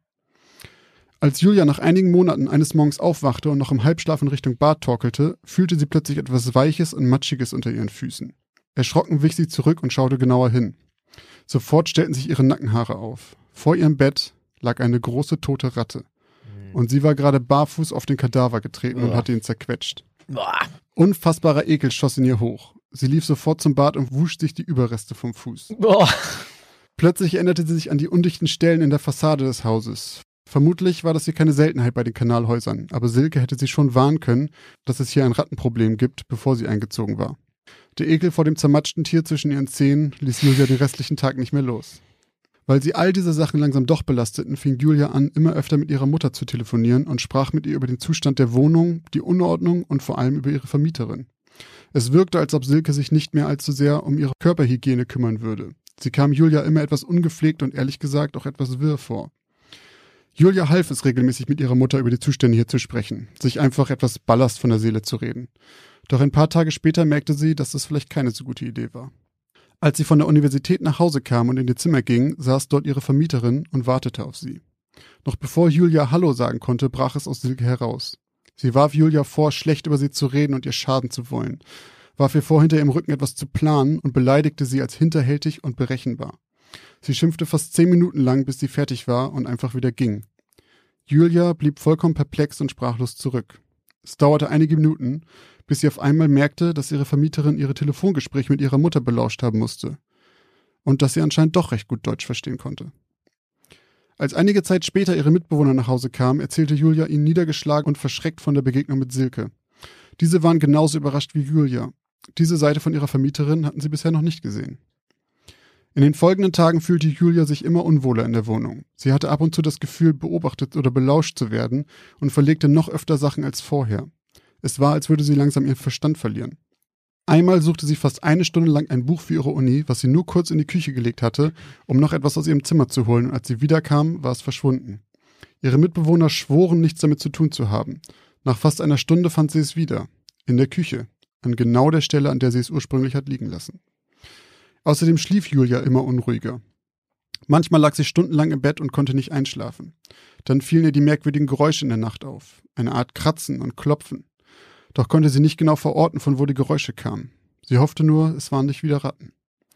Als Julia nach einigen Monaten eines Morgens aufwachte und noch im Halbschlaf in Richtung Bad torkelte, fühlte sie plötzlich etwas Weiches und Matschiges unter ihren Füßen. Erschrocken wich sie zurück und schaute genauer hin. Sofort stellten sich ihre Nackenhaare auf. Vor ihrem Bett lag eine große tote Ratte. Und sie war gerade barfuß auf den Kadaver getreten und hatte ihn zerquetscht. Unfassbarer Ekel schoss in ihr hoch. Sie lief sofort zum Bad und wusch sich die Überreste vom Fuß. Plötzlich erinnerte sie sich an die undichten Stellen in der Fassade des Hauses. Vermutlich war das hier keine Seltenheit bei den Kanalhäusern, aber Silke hätte sie schon warnen können, dass es hier ein Rattenproblem gibt, bevor sie eingezogen war. Der Ekel vor dem zermatschten Tier zwischen ihren Zähnen ließ Julia den restlichen Tag nicht mehr los. Weil sie all diese Sachen langsam doch belasteten, fing Julia an, immer öfter mit ihrer Mutter zu telefonieren und sprach mit ihr über den Zustand der Wohnung, die Unordnung und vor allem über ihre Vermieterin. Es wirkte, als ob Silke sich nicht mehr allzu sehr um ihre Körperhygiene kümmern würde. Sie kam Julia immer etwas ungepflegt und ehrlich gesagt auch etwas wirr vor. Julia half es regelmäßig, mit ihrer Mutter über die Zustände hier zu sprechen, sich einfach etwas Ballast von der Seele zu reden. Doch ein paar Tage später merkte sie, dass das vielleicht keine so gute Idee war. Als sie von der Universität nach Hause kam und in ihr Zimmer ging, saß dort ihre Vermieterin und wartete auf sie. Noch bevor Julia Hallo sagen konnte, brach es aus Silke heraus. Sie warf Julia vor, schlecht über sie zu reden und ihr schaden zu wollen, warf ihr vor, hinter ihrem Rücken etwas zu planen und beleidigte sie als hinterhältig und berechenbar. Sie schimpfte fast zehn Minuten lang, bis sie fertig war und einfach wieder ging. Julia blieb vollkommen perplex und sprachlos zurück. Es dauerte einige Minuten, bis sie auf einmal merkte, dass ihre Vermieterin ihre Telefongespräche mit ihrer Mutter belauscht haben musste und dass sie anscheinend doch recht gut Deutsch verstehen konnte. Als einige Zeit später ihre Mitbewohner nach Hause kamen, erzählte Julia ihnen niedergeschlagen und verschreckt von der Begegnung mit Silke. Diese waren genauso überrascht wie Julia. Diese Seite von ihrer Vermieterin hatten sie bisher noch nicht gesehen. In den folgenden Tagen fühlte Julia sich immer unwohler in der Wohnung. Sie hatte ab und zu das Gefühl, beobachtet oder belauscht zu werden und verlegte noch öfter Sachen als vorher. Es war, als würde sie langsam ihren Verstand verlieren. Einmal suchte sie fast eine Stunde lang ein Buch für ihre Uni, was sie nur kurz in die Küche gelegt hatte, um noch etwas aus ihrem Zimmer zu holen, und als sie wiederkam, war es verschwunden. Ihre Mitbewohner schworen, nichts damit zu tun zu haben. Nach fast einer Stunde fand sie es wieder. In der Küche. An genau der Stelle, an der sie es ursprünglich hat liegen lassen. Außerdem schlief Julia immer unruhiger. Manchmal lag sie stundenlang im Bett und konnte nicht einschlafen. Dann fielen ihr die merkwürdigen Geräusche in der Nacht auf. Eine Art Kratzen und Klopfen. Doch konnte sie nicht genau verorten, von wo die Geräusche kamen. Sie hoffte nur, es waren nicht wieder Ratten.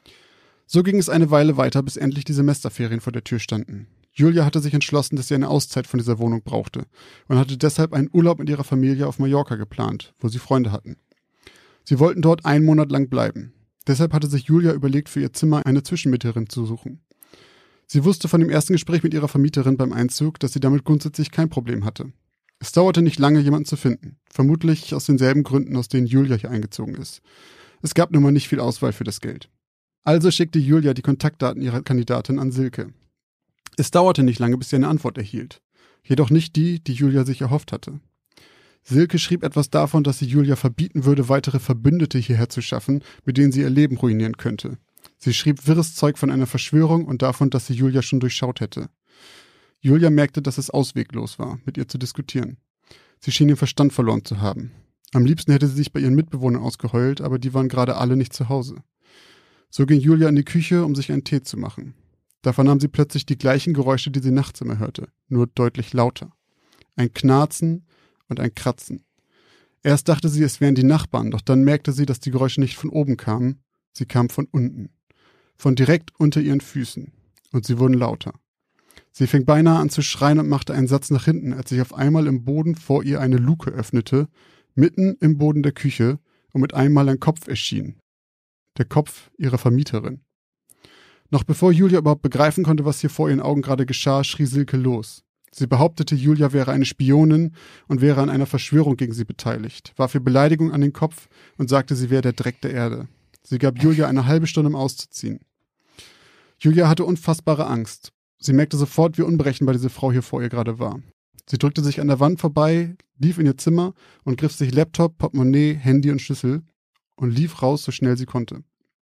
So ging es eine Weile weiter, bis endlich die Semesterferien vor der Tür standen. Julia hatte sich entschlossen, dass sie eine Auszeit von dieser Wohnung brauchte und hatte deshalb einen Urlaub mit ihrer Familie auf Mallorca geplant, wo sie Freunde hatten. Sie wollten dort einen Monat lang bleiben. Deshalb hatte sich Julia überlegt, für ihr Zimmer eine Zwischenmieterin zu suchen. Sie wusste von dem ersten Gespräch mit ihrer Vermieterin beim Einzug, dass sie damit grundsätzlich kein Problem hatte. Es dauerte nicht lange, jemanden zu finden. Vermutlich aus denselben Gründen, aus denen Julia hier eingezogen ist. Es gab nun mal nicht viel Auswahl für das Geld. Also schickte Julia die Kontaktdaten ihrer Kandidatin an Silke. Es dauerte nicht lange, bis sie eine Antwort erhielt. Jedoch nicht die, die Julia sich erhofft hatte. Silke schrieb etwas davon, dass sie Julia verbieten würde, weitere Verbündete hierher zu schaffen, mit denen sie ihr Leben ruinieren könnte. Sie schrieb wirres Zeug von einer Verschwörung und davon, dass sie Julia schon durchschaut hätte. Julia merkte, dass es ausweglos war, mit ihr zu diskutieren. Sie schien den Verstand verloren zu haben. Am liebsten hätte sie sich bei ihren Mitbewohnern ausgeheult, aber die waren gerade alle nicht zu Hause. So ging Julia in die Küche, um sich einen Tee zu machen. Da vernahm sie plötzlich die gleichen Geräusche, die sie nachts immer hörte, nur deutlich lauter. Ein Knarzen und ein Kratzen. Erst dachte sie, es wären die Nachbarn, doch dann merkte sie, dass die Geräusche nicht von oben kamen, sie kamen von unten. Von direkt unter ihren Füßen. Und sie wurden lauter. Sie fing beinahe an zu schreien und machte einen Satz nach hinten, als sich auf einmal im Boden vor ihr eine Luke öffnete, mitten im Boden der Küche, und mit einmal ein Kopf erschien. Der Kopf ihrer Vermieterin. Noch bevor Julia überhaupt begreifen konnte, was hier vor ihren Augen gerade geschah, schrie Silke los. Sie behauptete, Julia wäre eine Spionin und wäre an einer Verschwörung gegen sie beteiligt, warf ihr Beleidigung an den Kopf und sagte, sie wäre der Dreck der Erde. Sie gab Julia eine halbe Stunde, um auszuziehen. Julia hatte unfassbare Angst. Sie merkte sofort, wie unberechenbar diese Frau hier vor ihr gerade war. Sie drückte sich an der Wand vorbei, lief in ihr Zimmer und griff sich Laptop, Portemonnaie, Handy und Schlüssel und lief raus, so schnell sie konnte.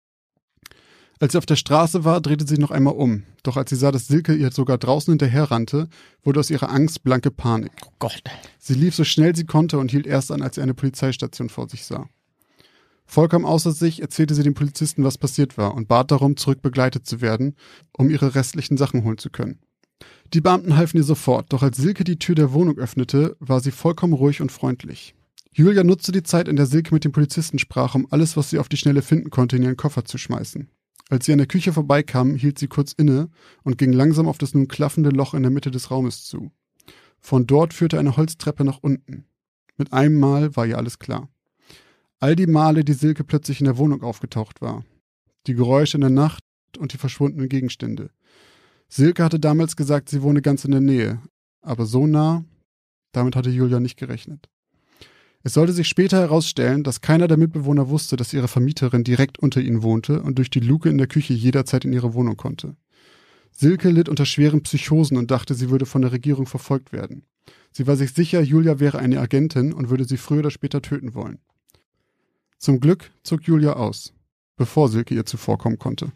Als sie auf der Straße war, drehte sie sich noch einmal um. Doch als sie sah, dass Silke ihr sogar draußen hinterher rannte, wurde aus ihrer Angst blanke Panik. Oh Gott. Sie lief so schnell sie konnte und hielt erst an, als sie eine Polizeistation vor sich sah. Vollkommen außer sich erzählte sie dem Polizisten, was passiert war, und bat darum, zurück begleitet zu werden, um ihre restlichen Sachen holen zu können. Die Beamten halfen ihr sofort, doch als Silke die Tür der Wohnung öffnete, war sie vollkommen ruhig und freundlich. Julia nutzte die Zeit, in der Silke mit dem Polizisten sprach, um alles, was sie auf die Schnelle finden konnte, in ihren Koffer zu schmeißen. Als sie an der Küche vorbeikam, hielt sie kurz inne und ging langsam auf das nun klaffende Loch in der Mitte des Raumes zu. Von dort führte eine Holztreppe nach unten. Mit einem Mal war ihr alles klar. All die Male, die Silke plötzlich in der Wohnung aufgetaucht war. Die Geräusche in der Nacht und die verschwundenen Gegenstände. Silke hatte damals gesagt, sie wohne ganz in der Nähe. Aber so nah, damit hatte Julia nicht gerechnet. Es sollte sich später herausstellen, dass keiner der Mitbewohner wusste, dass ihre Vermieterin direkt unter ihnen wohnte und durch die Luke in der Küche jederzeit in ihre Wohnung konnte. Silke litt unter schweren Psychosen und dachte, sie würde von der Regierung verfolgt werden. Sie war sich sicher, Julia wäre eine Agentin und würde sie früher oder später töten wollen. Zum Glück zog Julia aus, bevor Silke ihr zuvorkommen konnte.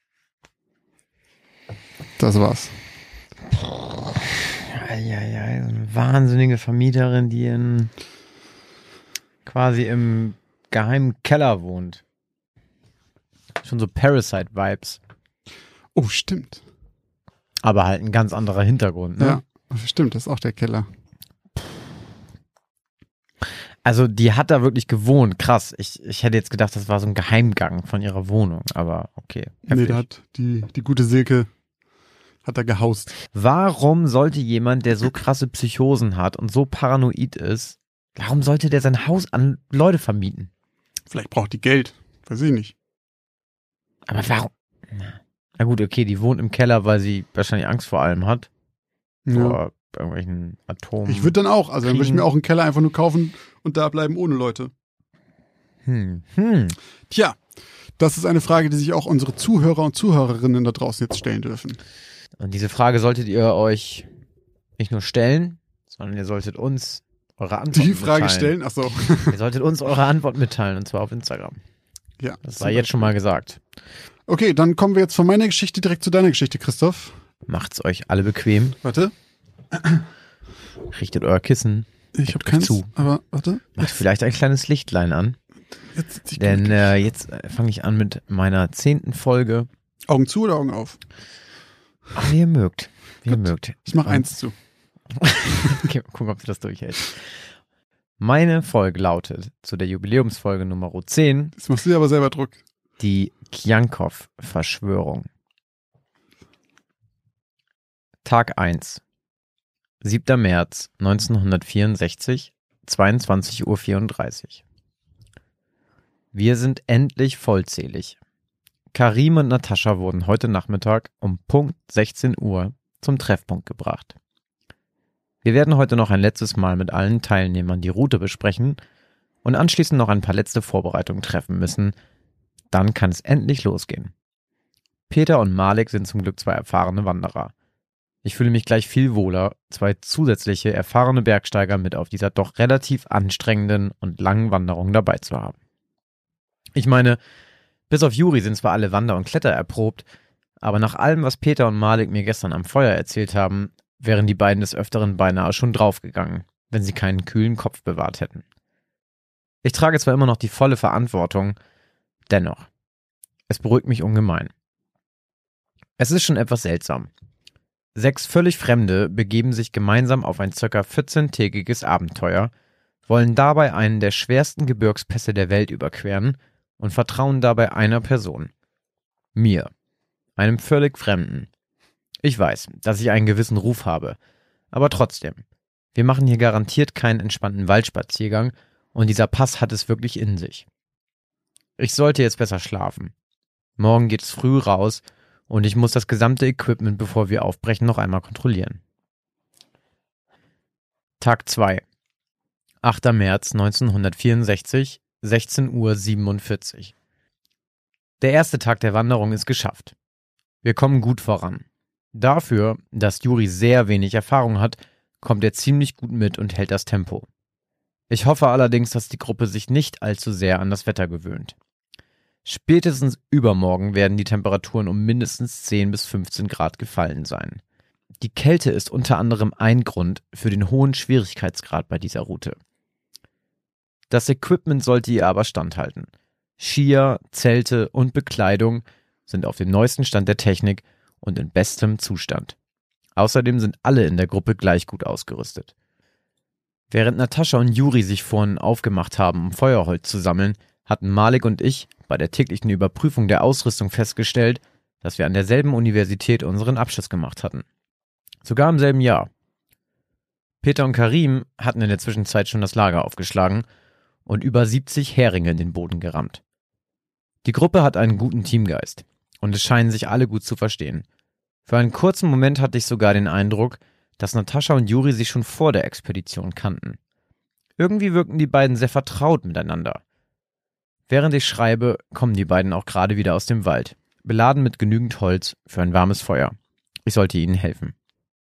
Das war's. Ja, ja, ja, eine wahnsinnige Vermieterin, die in quasi im geheimen Keller wohnt. Schon so Parasite-Vibes. Oh, stimmt. Aber halt ein ganz anderer Hintergrund, ne? Ja, stimmt, das ist auch der Keller. Also die hat da wirklich gewohnt, krass. Ich, ich hätte jetzt gedacht, das war so ein Geheimgang von ihrer Wohnung, aber okay. Heftig. Nee, da hat die, die gute Silke hat da gehaust. Warum sollte jemand, der so krasse Psychosen hat und so paranoid ist, warum sollte der sein Haus an Leute vermieten? Vielleicht braucht die Geld, weiß ich nicht. Aber warum? Na gut, okay, die wohnt im Keller, weil sie wahrscheinlich Angst vor allem hat. Ja. Vor irgendwelchen Atomen. Ich würde dann auch, also dann würde ich mir auch einen Keller einfach nur kaufen und da bleiben ohne Leute. Hm. Hm. Tja, das ist eine Frage, die sich auch unsere Zuhörer und Zuhörerinnen da draußen jetzt stellen dürfen. Und diese Frage solltet ihr euch nicht nur stellen, sondern ihr solltet uns eure Antwort mitteilen. Die Frage stellen? Achso. Ihr solltet uns eure Antwort mitteilen, und zwar auf Instagram. Ja. Das sei jetzt schon mal gesagt. Okay, dann kommen wir jetzt von meiner Geschichte direkt zu deiner Geschichte, Christoph. Macht's euch alle bequem. Warte. Richtet euer Kissen. Ich habe euch keins, zu. aber warte. Macht vielleicht ein kleines Lichtlein an. Jetzt sitze ich Denn äh, jetzt äh, fange ich an mit meiner zehnten Folge. Augen zu oder Augen auf? Ach, wie ihr mögt. Wie ihr Gut. mögt. Ich mach eins zu. Okay, mal gucken, ob du das durchhältst. Meine Folge lautet zu der Jubiläumsfolge Nummer zehn. Jetzt machst du dir aber selber Druck. Die Kjankov-Verschwörung. Tag eins. siebter März neunzehnhundertvierundsechzig, zweiundzwanzig Uhr vierunddreißig. Wir sind endlich vollzählig. Karim und Natascha wurden heute Nachmittag um Punkt sechzehn Uhr zum Treffpunkt gebracht. Wir werden heute noch ein letztes Mal mit allen Teilnehmern die Route besprechen und anschließend noch ein paar letzte Vorbereitungen treffen müssen. Dann kann es endlich losgehen. Peter und Malik sind zum Glück zwei erfahrene Wanderer. Ich fühle mich gleich viel wohler, zwei zusätzliche erfahrene Bergsteiger mit auf dieser doch relativ anstrengenden und langen Wanderung dabei zu haben. Ich meine, bis auf Juri sind zwar alle Wander- und Kletter erprobt, aber nach allem, was Peter und Malik mir gestern am Feuer erzählt haben, wären die beiden des Öfteren beinahe schon draufgegangen, wenn sie keinen kühlen Kopf bewahrt hätten. Ich trage zwar immer noch die volle Verantwortung, dennoch, es beruhigt mich ungemein. Es ist schon etwas seltsam. Sechs völlig Fremde begeben sich gemeinsam auf ein ca. vierzehntägiges Abenteuer, wollen dabei einen der schwersten Gebirgspässe der Welt überqueren und vertrauen dabei einer Person. Mir. Einem völlig Fremden. Ich weiß, dass ich einen gewissen Ruf habe, aber trotzdem. Wir machen hier garantiert keinen entspannten Waldspaziergang und dieser Pass hat es wirklich in sich. Ich sollte jetzt besser schlafen. Morgen geht es früh raus und ich muss das gesamte Equipment, bevor wir aufbrechen, noch einmal kontrollieren. Tag zwei. achter März neunzehnhundertvierundsechzig, sechzehn Uhr siebenundvierzig. Der erste Tag der Wanderung ist geschafft. Wir kommen gut voran. Dafür, dass Juri sehr wenig Erfahrung hat, kommt er ziemlich gut mit und hält das Tempo. Ich hoffe allerdings, dass die Gruppe sich nicht allzu sehr an das Wetter gewöhnt. Spätestens übermorgen werden die Temperaturen um mindestens zehn bis fünfzehn Grad gefallen sein. Die Kälte ist unter anderem ein Grund für den hohen Schwierigkeitsgrad bei dieser Route. Das Equipment sollte ihr aber standhalten. Skier, Zelte und Bekleidung sind auf dem neuesten Stand der Technik und in bestem Zustand. Außerdem sind alle in der Gruppe gleich gut ausgerüstet. Während Natascha und Juri sich vorhin aufgemacht haben, um Feuerholz zu sammeln, hatten Malik und ich bei der täglichen Überprüfung der Ausrüstung festgestellt, dass wir an derselben Universität unseren Abschluss gemacht hatten. Sogar im selben Jahr. Peter und Karim hatten in der Zwischenzeit schon das Lager aufgeschlagen und über siebzig Heringe in den Boden gerammt. Die Gruppe hat einen guten Teamgeist und es scheinen sich alle gut zu verstehen. Für einen kurzen Moment hatte ich sogar den Eindruck, dass Natascha und Juri sich schon vor der Expedition kannten. Irgendwie wirkten die beiden sehr vertraut miteinander. Während ich schreibe, kommen die beiden auch gerade wieder aus dem Wald, beladen mit genügend Holz für ein warmes Feuer. Ich sollte ihnen helfen.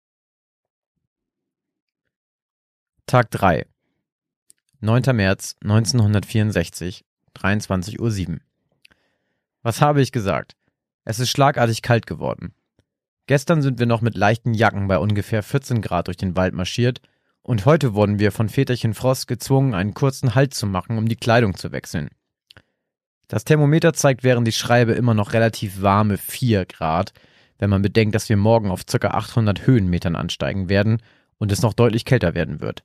Tag drei. neunter März neunzehnhundertvierundsechzig, dreiundzwanzig Uhr sieben. Was habe ich gesagt? Es ist schlagartig kalt geworden. Gestern sind wir noch mit leichten Jacken bei ungefähr vierzehn Grad durch den Wald marschiert und heute wurden wir von Väterchen Frost gezwungen, einen kurzen Halt zu machen, um die Kleidung zu wechseln. Das Thermometer zeigt, während ich schreibe, immer noch relativ warme vier Grad, wenn man bedenkt, dass wir morgen auf ca. achthundert Höhenmetern ansteigen werden und es noch deutlich kälter werden wird.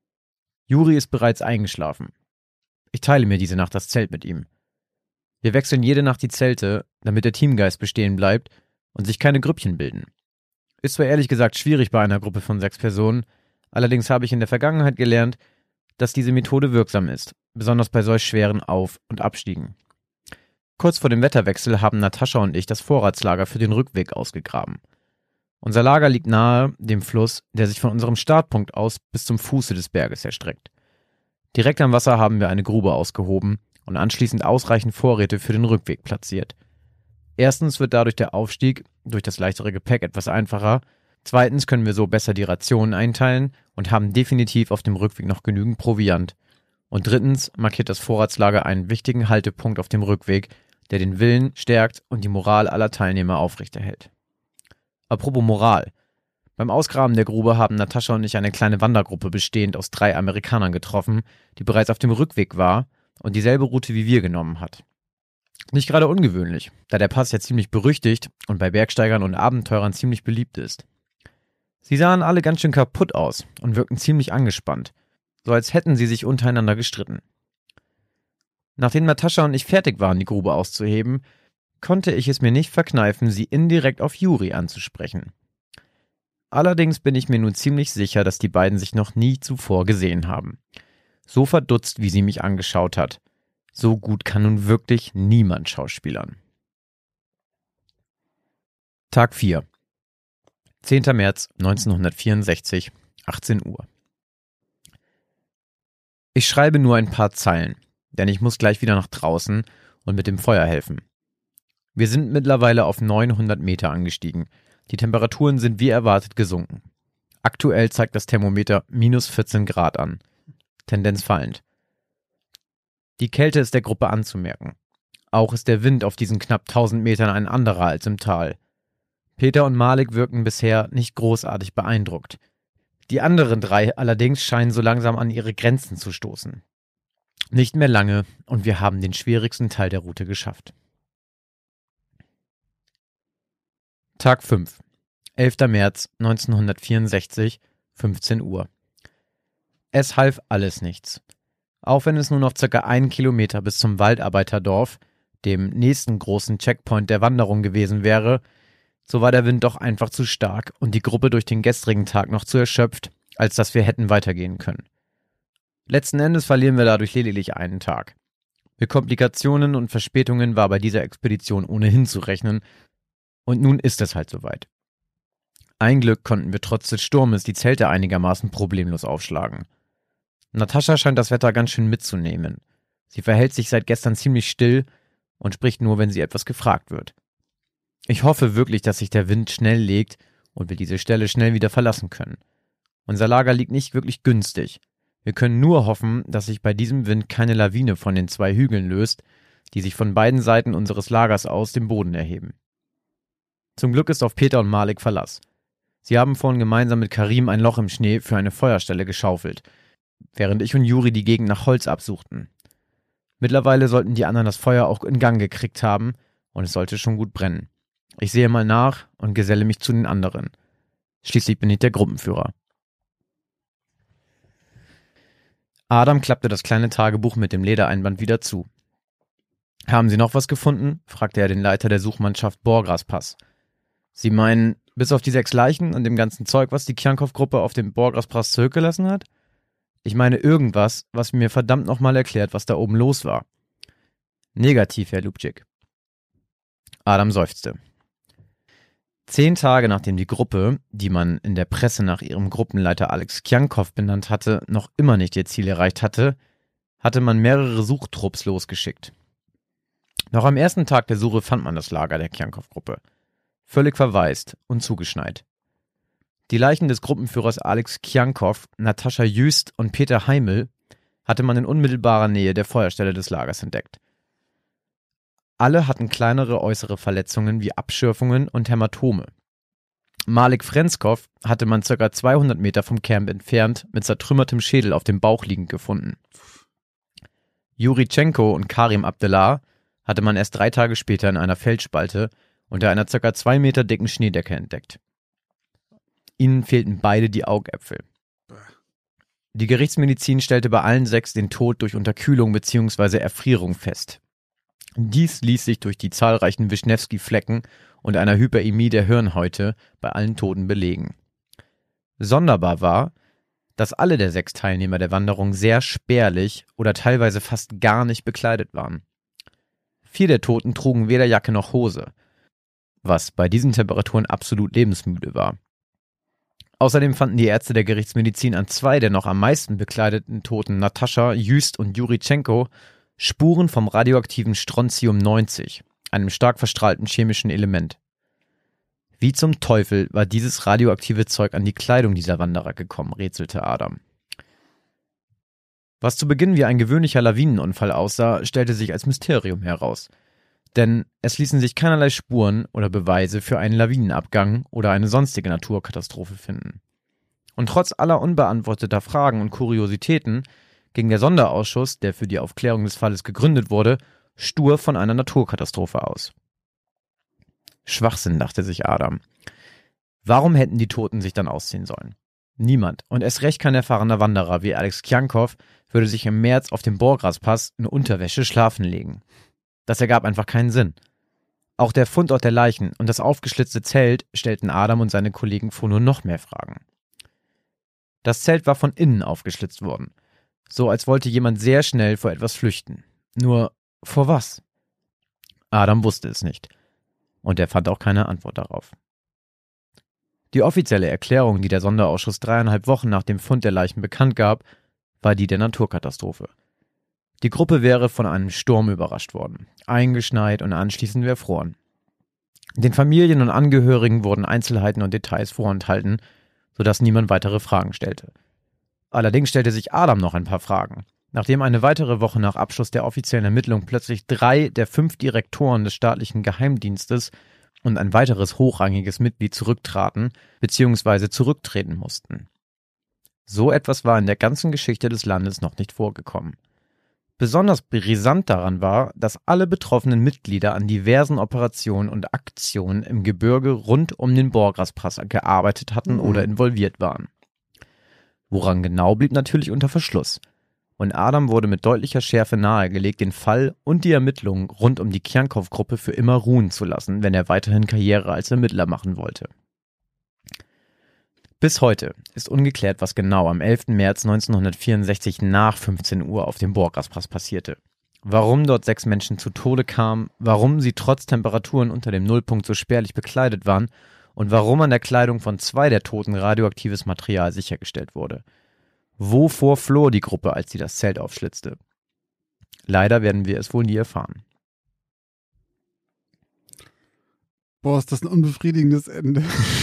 Juri ist bereits eingeschlafen. Ich teile mir diese Nacht das Zelt mit ihm. Wir wechseln jede Nacht die Zelte, damit der Teamgeist bestehen bleibt und sich keine Grüppchen bilden. Ist zwar ehrlich gesagt schwierig bei einer Gruppe von sechs Personen, allerdings habe ich in der Vergangenheit gelernt, dass diese Methode wirksam ist, besonders bei solch schweren Auf- und Abstiegen. Kurz vor dem Wetterwechsel haben Natascha und ich das Vorratslager für den Rückweg ausgegraben. Unser Lager liegt nahe dem Fluss, der sich von unserem Startpunkt aus bis zum Fuße des Berges erstreckt. Direkt am Wasser haben wir eine Grube ausgehoben und anschließend ausreichend Vorräte für den Rückweg platziert. Erstens wird dadurch der Aufstieg durch das leichtere Gepäck etwas einfacher. Zweitens können wir so besser die Rationen einteilen und haben definitiv auf dem Rückweg noch genügend Proviant. Und drittens markiert das Vorratslager einen wichtigen Haltepunkt auf dem Rückweg, der den Willen stärkt und die Moral aller Teilnehmer aufrechterhält. Apropos Moral. Beim Ausgraben der Grube haben Natascha und ich eine kleine Wandergruppe bestehend aus drei Amerikanern getroffen, die bereits auf dem Rückweg war und dieselbe Route wie wir genommen hat. Nicht gerade ungewöhnlich, da der Pass ja ziemlich berüchtigt und bei Bergsteigern und Abenteurern ziemlich beliebt ist. Sie sahen alle ganz schön kaputt aus und wirkten ziemlich angespannt, so als hätten sie sich untereinander gestritten. Nachdem Natascha und ich fertig waren, die Grube auszuheben, konnte ich es mir nicht verkneifen, sie indirekt auf Juri anzusprechen. Allerdings bin ich mir nun ziemlich sicher, dass die beiden sich noch nie zuvor gesehen haben. So verdutzt, wie sie mich angeschaut hat. So gut kann nun wirklich niemand schauspielern. Tag vier. zehnter März neunzehnhundertvierundsechzig, achtzehn Uhr. Ich schreibe nur ein paar Zeilen, denn ich muss gleich wieder nach draußen und mit dem Feuer helfen. Wir sind mittlerweile auf neunhundert Meter angestiegen. Die Temperaturen sind wie erwartet gesunken. Aktuell zeigt das Thermometer minus vierzehn Grad an. Tendenz fallend. Die Kälte ist der Gruppe anzumerken. Auch ist der Wind auf diesen knapp tausend Metern ein anderer als im Tal. Peter und Malik wirken bisher nicht großartig beeindruckt. Die anderen drei allerdings scheinen so langsam an ihre Grenzen zu stoßen. Nicht mehr lange und wir haben den schwierigsten Teil der Route geschafft. Tag fünf. elfter März neunzehnhundertvierundsechzig, fünfzehn Uhr. Es half alles nichts. Auch wenn es nur noch circa einen Kilometer bis zum Waldarbeiterdorf, dem nächsten großen Checkpoint der Wanderung gewesen wäre, so war der Wind doch einfach zu stark und die Gruppe durch den gestrigen Tag noch zu erschöpft, als dass wir hätten weitergehen können. Letzten Endes verlieren wir dadurch lediglich einen Tag. Mit Komplikationen und Verspätungen war bei dieser Expedition ohnehin zu rechnen, und nun ist es halt soweit. Ein Glück konnten wir trotz des Sturmes die Zelte einigermaßen problemlos aufschlagen. Natascha scheint das Wetter ganz schön mitzunehmen. Sie verhält sich seit gestern ziemlich still und spricht nur, wenn sie etwas gefragt wird. Ich hoffe wirklich, dass sich der Wind schnell legt und wir diese Stelle schnell wieder verlassen können. Unser Lager liegt nicht wirklich günstig. Wir können nur hoffen, dass sich bei diesem Wind keine Lawine von den zwei Hügeln löst, die sich von beiden Seiten unseres Lagers aus dem Boden erheben. Zum Glück ist auf Peter und Malik Verlass. Sie haben vorhin gemeinsam mit Karim ein Loch im Schnee für eine Feuerstelle geschaufelt, während ich und Juri die Gegend nach Holz absuchten. Mittlerweile sollten die anderen das Feuer auch in Gang gekriegt haben und es sollte schon gut brennen. Ich sehe mal nach und geselle mich zu den anderen. Schließlich bin ich der Gruppenführer. Adam klappte das kleine Tagebuch mit dem Ledereinband wieder zu. »Haben Sie noch was gefunden?« fragte er den Leiter der Suchmannschaft Borgraspass. »Sie meinen, bis auf die sechs Leichen und dem ganzen Zeug, was die Kjankow-Gruppe auf dem Borgraspass zurückgelassen hat? Ich meine irgendwas, was mir verdammt nochmal erklärt, was da oben los war.« »Negativ, Herr Lubczyk.« Adam seufzte. Zehn Tage nachdem die Gruppe, die man in der Presse nach ihrem Gruppenleiter Alex Kjankow benannt hatte, noch immer nicht ihr Ziel erreicht hatte, hatte man mehrere Suchtrupps losgeschickt. Noch am ersten Tag der Suche fand man das Lager der Kjankow-Gruppe. völlig verwaist und zugeschneit. Die Leichen des Gruppenführers Alex Kjankov, Natascha Jüst und Peter Heimel hatte man in unmittelbarer Nähe der Feuerstelle des Lagers entdeckt. Alle hatten kleinere äußere Verletzungen wie Abschürfungen und Hämatome. Malik Frenskov hatte man ca. zweihundert Meter vom Camp entfernt mit zertrümmertem Schädel auf dem Bauch liegend gefunden. Juritschenko und Karim Abdellah hatte man erst drei Tage später in einer Felsspalte unter einer ca. zwei Meter dicken Schneedecke entdeckt. Ihnen fehlten beide die Augäpfel. Die Gerichtsmedizin stellte bei allen sechs den Tod durch Unterkühlung bzw. Erfrierung fest. Dies ließ sich durch die zahlreichen Wischnewski-Flecken und einer Hyperämie der Hirnhäute bei allen Toten belegen. Sonderbar war, dass alle der sechs Teilnehmer der Wanderung sehr spärlich oder teilweise fast gar nicht bekleidet waren. Vier der Toten trugen weder Jacke noch Hose, was bei diesen Temperaturen absolut lebensmüde war. Außerdem fanden die Ärzte der Gerichtsmedizin an zwei der noch am meisten bekleideten Toten, Natascha Jüst und Juritschenko, Spuren vom radioaktiven Strontium neunzig, einem stark verstrahlten chemischen Element. Wie zum Teufel war dieses radioaktive Zeug an die Kleidung dieser Wanderer gekommen, rätselte Adam. Was zu Beginn wie ein gewöhnlicher Lawinenunfall aussah, stellte sich als Mysterium heraus. Denn es ließen sich keinerlei Spuren oder Beweise für einen Lawinenabgang oder eine sonstige Naturkatastrophe finden. Und trotz aller unbeantworteter Fragen und Kuriositäten ging der Sonderausschuss, der für die Aufklärung des Falles gegründet wurde, stur von einer Naturkatastrophe aus. Schwachsinn, dachte sich Adam. Warum hätten die Toten sich dann ausziehen sollen? Niemand, und erst recht kein erfahrener Wanderer wie Alex Kjankov, würde sich im März auf dem Borgraspass in Unterwäsche schlafen legen. Das ergab einfach keinen Sinn. Auch der Fundort der Leichen und das aufgeschlitzte Zelt stellten Adam und seine Kollegen vor nur noch mehr Fragen. Das Zelt war von innen aufgeschlitzt worden, so als wollte jemand sehr schnell vor etwas flüchten. Nur vor was? Adam wusste es nicht. Und er fand auch keine Antwort darauf. Die offizielle Erklärung, die der Sonderausschuss dreieinhalb Wochen nach dem Fund der Leichen bekannt gab, war die der Naturkatastrophe. Die Gruppe wäre von einem Sturm überrascht worden, eingeschneit und anschließend erfroren. Den Familien und Angehörigen wurden Einzelheiten und Details vorenthalten, sodass niemand weitere Fragen stellte. Allerdings stellte sich Adam noch ein paar Fragen. Nachdem eine weitere Woche nach Abschluss der offiziellen Ermittlung plötzlich drei der fünf Direktoren des staatlichen Geheimdienstes und ein weiteres hochrangiges Mitglied zurücktraten bzw. zurücktreten mussten. So etwas war in der ganzen Geschichte des Landes noch nicht vorgekommen. Besonders brisant daran war, dass alle betroffenen Mitglieder an diversen Operationen und Aktionen im Gebirge rund um den Borgraspass gearbeitet hatten mhm. oder involviert waren. Woran genau blieb natürlich unter Verschluss. Und Adam wurde mit deutlicher Schärfe nahegelegt, den Fall und die Ermittlungen rund um die Kjankov-Gruppe für immer ruhen zu lassen, wenn er weiterhin Karriere als Ermittler machen wollte. Bis heute ist ungeklärt, was genau am elften März neunzehnhundertvierundsechzig nach fünfzehn Uhr auf dem Borgraspass passierte. Warum dort sechs Menschen zu Tode kamen, warum sie trotz Temperaturen unter dem Nullpunkt so spärlich bekleidet waren und warum an der Kleidung von zwei der Toten radioaktives Material sichergestellt wurde. Wovor floh die Gruppe, als sie das Zelt aufschlitzte? Leider werden wir es wohl nie erfahren. Boah, ist das ein unbefriedigendes Ende.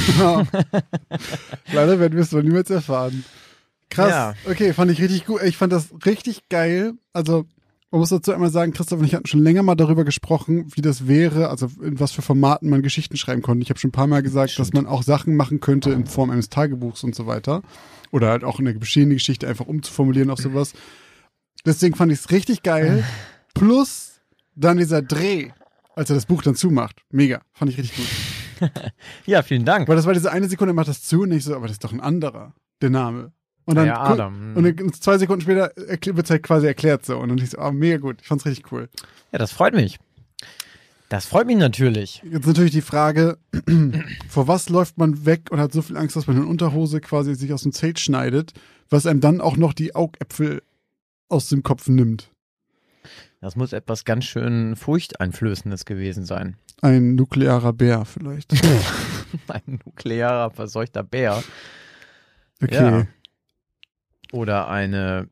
Leider werden wir es wohl niemals erfahren. Krass, ja. Okay, fand ich richtig gut. Ich fand das richtig geil. Also, man muss dazu einmal sagen, Christoph und ich hatten schon länger mal darüber gesprochen, wie das wäre, also in was für Formaten man Geschichten schreiben konnte. Ich habe schon ein paar Mal gesagt, Stimmt. dass man auch Sachen machen könnte in Form eines Tagebuchs und so weiter. Oder halt auch eine bestehende Geschichte einfach umzuformulieren auf sowas. Deswegen fand ich es richtig geil. Plus dann dieser Dreh, als er das Buch dann zumacht. Mega. Fand ich richtig gut. Ja, vielen Dank. Weil das war diese eine Sekunde, er macht das zu und ich so, aber das ist doch ein anderer, der Name. Und dann ja, Adam. Und dann zwei Sekunden später wird es halt quasi erklärt so. Und dann ich so, oh, mega gut. Ich fand's richtig cool. Ja, das freut mich. Das freut mich natürlich. Jetzt natürlich die Frage, vor was läuft man weg und hat so viel Angst, dass man in Unterhose quasi sich aus dem Zelt schneidet, was einem dann auch noch die Augäpfel aus dem Kopf nimmt. Das muss etwas ganz schön Furchteinflößendes gewesen sein. Ein nuklearer Bär vielleicht. Ein nuklearer, verseuchter Bär. Okay. Ja. Oder eine,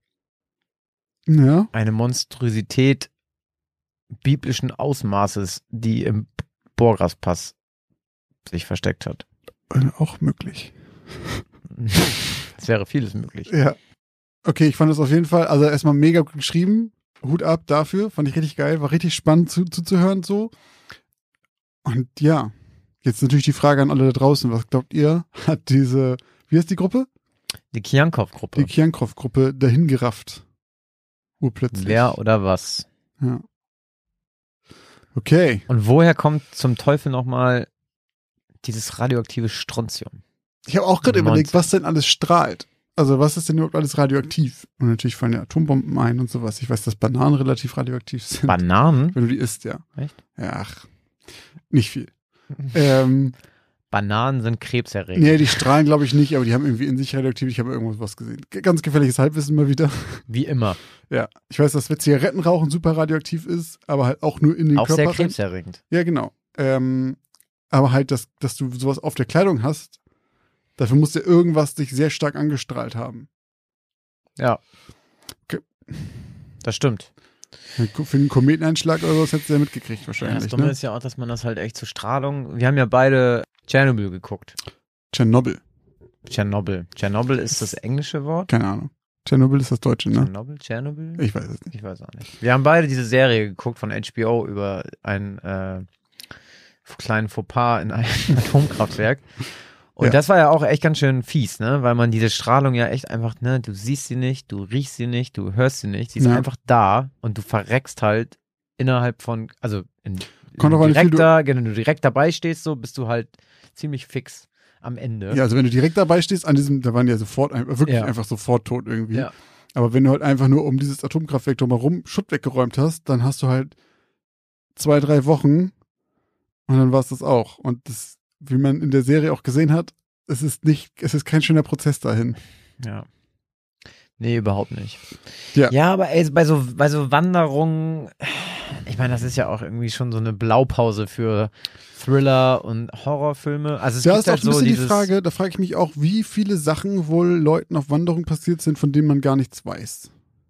ja. eine Monstrosität biblischen Ausmaßes, die im Borgraspass sich versteckt hat. Äh, auch möglich. Es wäre vieles möglich. Ja. Okay, ich fand das auf jeden Fall, also erstmal mega gut geschrieben. Hut ab dafür. Fand ich richtig geil. War richtig spannend zu, zuzuhören so. Und ja, jetzt natürlich die Frage an alle da draußen. Was glaubt ihr, hat diese, wie heißt die Gruppe? Die Kiankov-Gruppe. Die Kiankov-Gruppe dahin gerafft. Urplötzlich. Wer oder was? Ja. Okay. Und woher kommt zum Teufel nochmal dieses radioaktive Strontium? Ich habe auch gerade neunzehn. überlegt, was denn alles strahlt. Also was ist denn überhaupt alles radioaktiv? Und natürlich fallen ja Atombomben ein und sowas. Ich weiß, dass Bananen relativ radioaktiv sind. Bananen? Wenn du die isst, ja. Echt? Ja, ach, nicht viel. ähm, Bananen sind krebserregend. nee, die strahlen glaube ich nicht, aber die haben irgendwie in sich radioaktiv. Ich habe irgendwas was gesehen. G- Ganz gefährliches Halbwissen mal wieder. Wie immer. Ja, ich weiß, dass Zigarettenrauchen super radioaktiv ist, aber halt auch nur in den Auch Körper sehr rein. krebserregend. Ja, genau. Ähm, aber halt, dass, dass du sowas auf der Kleidung hast, dafür muss ja irgendwas dich sehr stark angestrahlt haben. Ja. Okay. Das stimmt. Für einen Kometeneinschlag oder sowas hättest du ja mitgekriegt Ja, wahrscheinlich. das Dumme Ne? ist ja auch, dass man das halt echt zur Strahlung. Wir haben ja beide Tschernobyl geguckt. Tschernobyl. Tschernobyl. Tschernobyl ist das englische Wort? Keine Ahnung. Tschernobyl ist das Deutsche, ne? Tschernobyl? Tschernobyl? Ich weiß es nicht. Ich weiß auch nicht. Wir haben beide diese Serie geguckt von H B O über einen äh, kleinen Fauxpas in einem Atomkraftwerk. Und Ja. das war ja auch echt ganz schön fies, ne? Weil man diese Strahlung ja echt einfach, ne, du siehst sie nicht, du riechst sie nicht, du hörst sie nicht, sie ist Ja. einfach da und du verreckst halt innerhalb von, also in, Kommt in drauf an, wie viel direkt du- da, wenn du direkt dabei stehst, so bist du halt ziemlich fix am Ende. Ja, also wenn du direkt dabei stehst, an diesem, da waren die ja sofort, ein- wirklich Ja. einfach sofort tot irgendwie. Ja. Aber wenn du halt einfach nur um dieses Atomkraftwerk drumherum Schutt weggeräumt hast, dann hast du halt zwei, drei Wochen und dann war es das auch. Und das, wie man in der Serie auch gesehen hat, es ist nicht, es ist kein schöner Prozess dahin. Ja. Nee, überhaupt nicht. Ja. Ja, aber ey, bei so, bei so Wanderungen, ich meine, das ist ja auch irgendwie schon so eine Blaupause für Thriller und Horrorfilme. Also es Da gibt ist auch halt ein bisschen so die dieses, Frage, da frage ich mich auch, wie viele Sachen wohl Leuten auf Wanderung passiert sind, von denen man gar nichts weiß.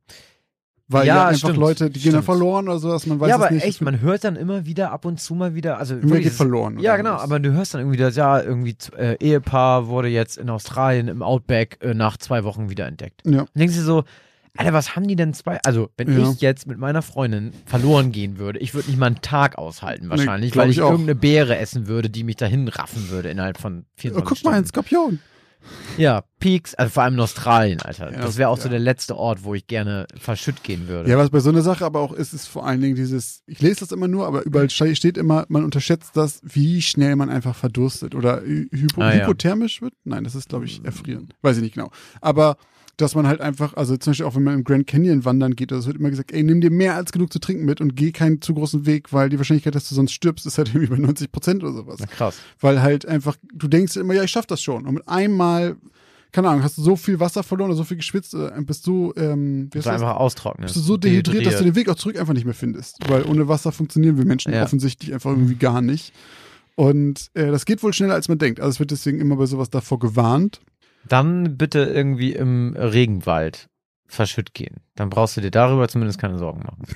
Weil ja, Ja, einfach stimmt, Leute, die gehen dann stimmt. verloren oder sowas, man weiß ja, es aber nicht. echt, man hört dann immer wieder ab und zu mal wieder, also Immer wirklich, geht es- verloren. Ja, oder genau, was. aber du hörst dann irgendwie, dass ja, irgendwie äh, Ehepaar wurde jetzt in Australien im Outback äh, nach zwei Wochen wieder entdeckt. Ja. Und denkst du so, Alter, was haben die denn zwei? Also, wenn Ja. ich jetzt mit meiner Freundin verloren gehen würde, ich würde nicht mal einen Tag aushalten wahrscheinlich, glaub weil ich ich auch. irgendeine Beere essen würde, die mich dahin raffen würde innerhalb von Oh, vierundzwanzig guck Stunden. mal, ein Skorpion. Ja, Peaks, also vor allem in Australien, Alter. Ja, das wäre auch ja. so der letzte Ort, wo ich gerne verschütt gehen würde. Ja, was bei so einer Sache aber auch ist, ist vor allen Dingen dieses, ich lese das immer nur, aber überall ste- steht immer, man unterschätzt das, wie schnell man einfach verdurstet oder hy hypo Ah, ja. hypothermisch wird. Nein, das ist, glaube ich, erfrieren. Weiß ich nicht genau. Aber dass man halt einfach, also zum Beispiel auch wenn man im Grand Canyon wandern geht, also es wird immer gesagt, ey, nimm dir mehr als genug zu trinken mit und geh keinen zu großen Weg, weil die Wahrscheinlichkeit, dass du sonst stirbst, ist halt irgendwie bei neunzig Prozent oder sowas. Na, krass. Weil halt einfach, du denkst immer, ja, ich schaff das schon. Und mit einmal, keine Ahnung, hast du so viel Wasser verloren oder so viel geschwitzt, äh, bist du, ähm, wie heißt Du das? einfach austrocknen. Bist du so dehydriert, dass du den Weg auch zurück einfach nicht mehr findest. Weil ohne Wasser funktionieren wir Menschen Ja. offensichtlich einfach irgendwie gar nicht. Und äh, das geht wohl schneller, als man denkt. Also es wird deswegen immer bei sowas davor gewarnt. Dann bitte irgendwie im Regenwald verschütt gehen. Dann brauchst du dir darüber zumindest keine Sorgen machen.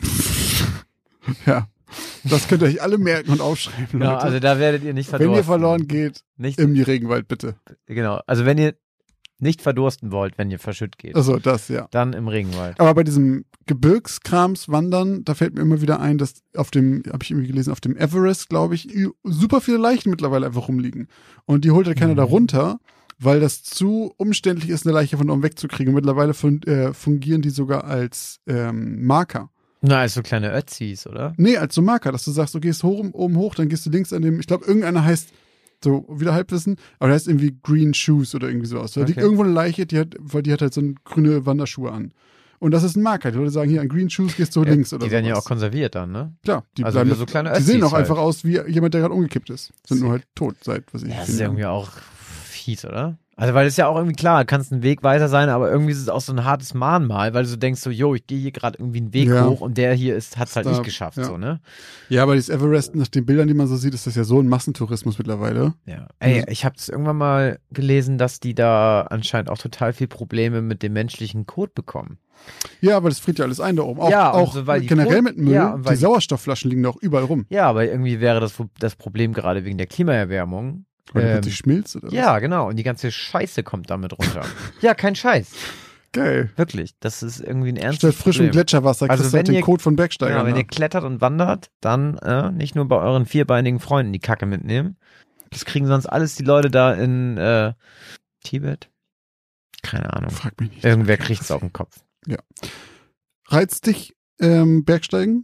Ja. Das könnt ihr euch alle merken und aufschreiben, Leute. Genau, also da werdet ihr nicht Wenn verdursten. ihr verloren geht, Nicht, im Regenwald bitte. genau, also wenn ihr nicht verdursten wollt, wenn ihr verschütt geht, Also das, ja. dann im Regenwald. Aber bei diesem Gebirgskrams wandern, da fällt mir immer wieder ein, dass auf dem, habe ich irgendwie gelesen, auf dem Everest, glaube ich, ü- super viele Leichen mittlerweile einfach rumliegen. Und die holt halt keiner Mhm. da runter, weil das zu umständlich ist, eine Leiche von oben wegzukriegen. Und mittlerweile fun äh, fungieren die sogar als ähm, Marker. Na, als so kleine Ötzis, oder? Nee, als so Marker, dass du sagst, du gehst hoch, oben hoch, dann gehst du links an dem, ich glaube, irgendeiner heißt, so wieder Halbwissen, aber der heißt irgendwie Green Shoes oder irgendwie sowas. Da liegt Okay. irgendwo eine Leiche, die hat, weil die hat halt so eine grüne Wanderschuhe an. Und das ist ein Marker. Die Leute sagen, hier an Green Shoes gehst du Ja, links oder die werden ja auch sowas. konserviert dann, ne? Klar, die Also bleiben wie so kleine die sehen Ötzis auch einfach halt. aus wie jemand, der gerade umgekippt ist. Sind nur Sick. halt tot seit, was ich Ja, das finde. ist irgendwie auch fies, oder? Also, weil es ja auch irgendwie klar, kannst ein Weg weiter sein, aber irgendwie ist es auch so ein hartes Mahnmal, weil du so denkst so, yo, ich gehe hier gerade irgendwie einen Weg Ja. hoch und der hier ist, hat's halt Da- nicht geschafft, ja. so, ne? Ja, aber dieses Everest, nach den Bildern, die man so sieht, ist das ja so ein Massentourismus mittlerweile. Ja. Ey, ich habe irgendwann mal gelesen, dass die da anscheinend auch total viel Probleme mit dem menschlichen Kot bekommen. Ja, aber das friert ja alles ein da oben. Auch, Ja, und auch so, weil die generell Kot- mit Müll. ja, und weil die die- Sauerstoffflaschen liegen da auch überall rum. Ja, aber irgendwie wäre das das Problem gerade wegen der Klimaerwärmung, Weil Ähm, ähm, plötzlich schmilzt oder was? Ja, genau. Und die ganze Scheiße kommt damit runter. Ja, kein Scheiß. Geil. Wirklich. Das ist irgendwie ein ernstes Statt frischem Problem. Gletscherwasser Also kriegst du wenn halt den ihr- Code von Bergsteigern. Ja, wenn da. ihr klettert und wandert, dann äh, nicht nur bei euren vierbeinigen Freunden die Kacke mitnehmen. Das kriegen sonst alles die Leute da in äh, Tibet. Keine Ahnung. Frag mich nicht. Irgendwer kriegt's auf den Kopf. Reizt dich ähm, Bergsteigen?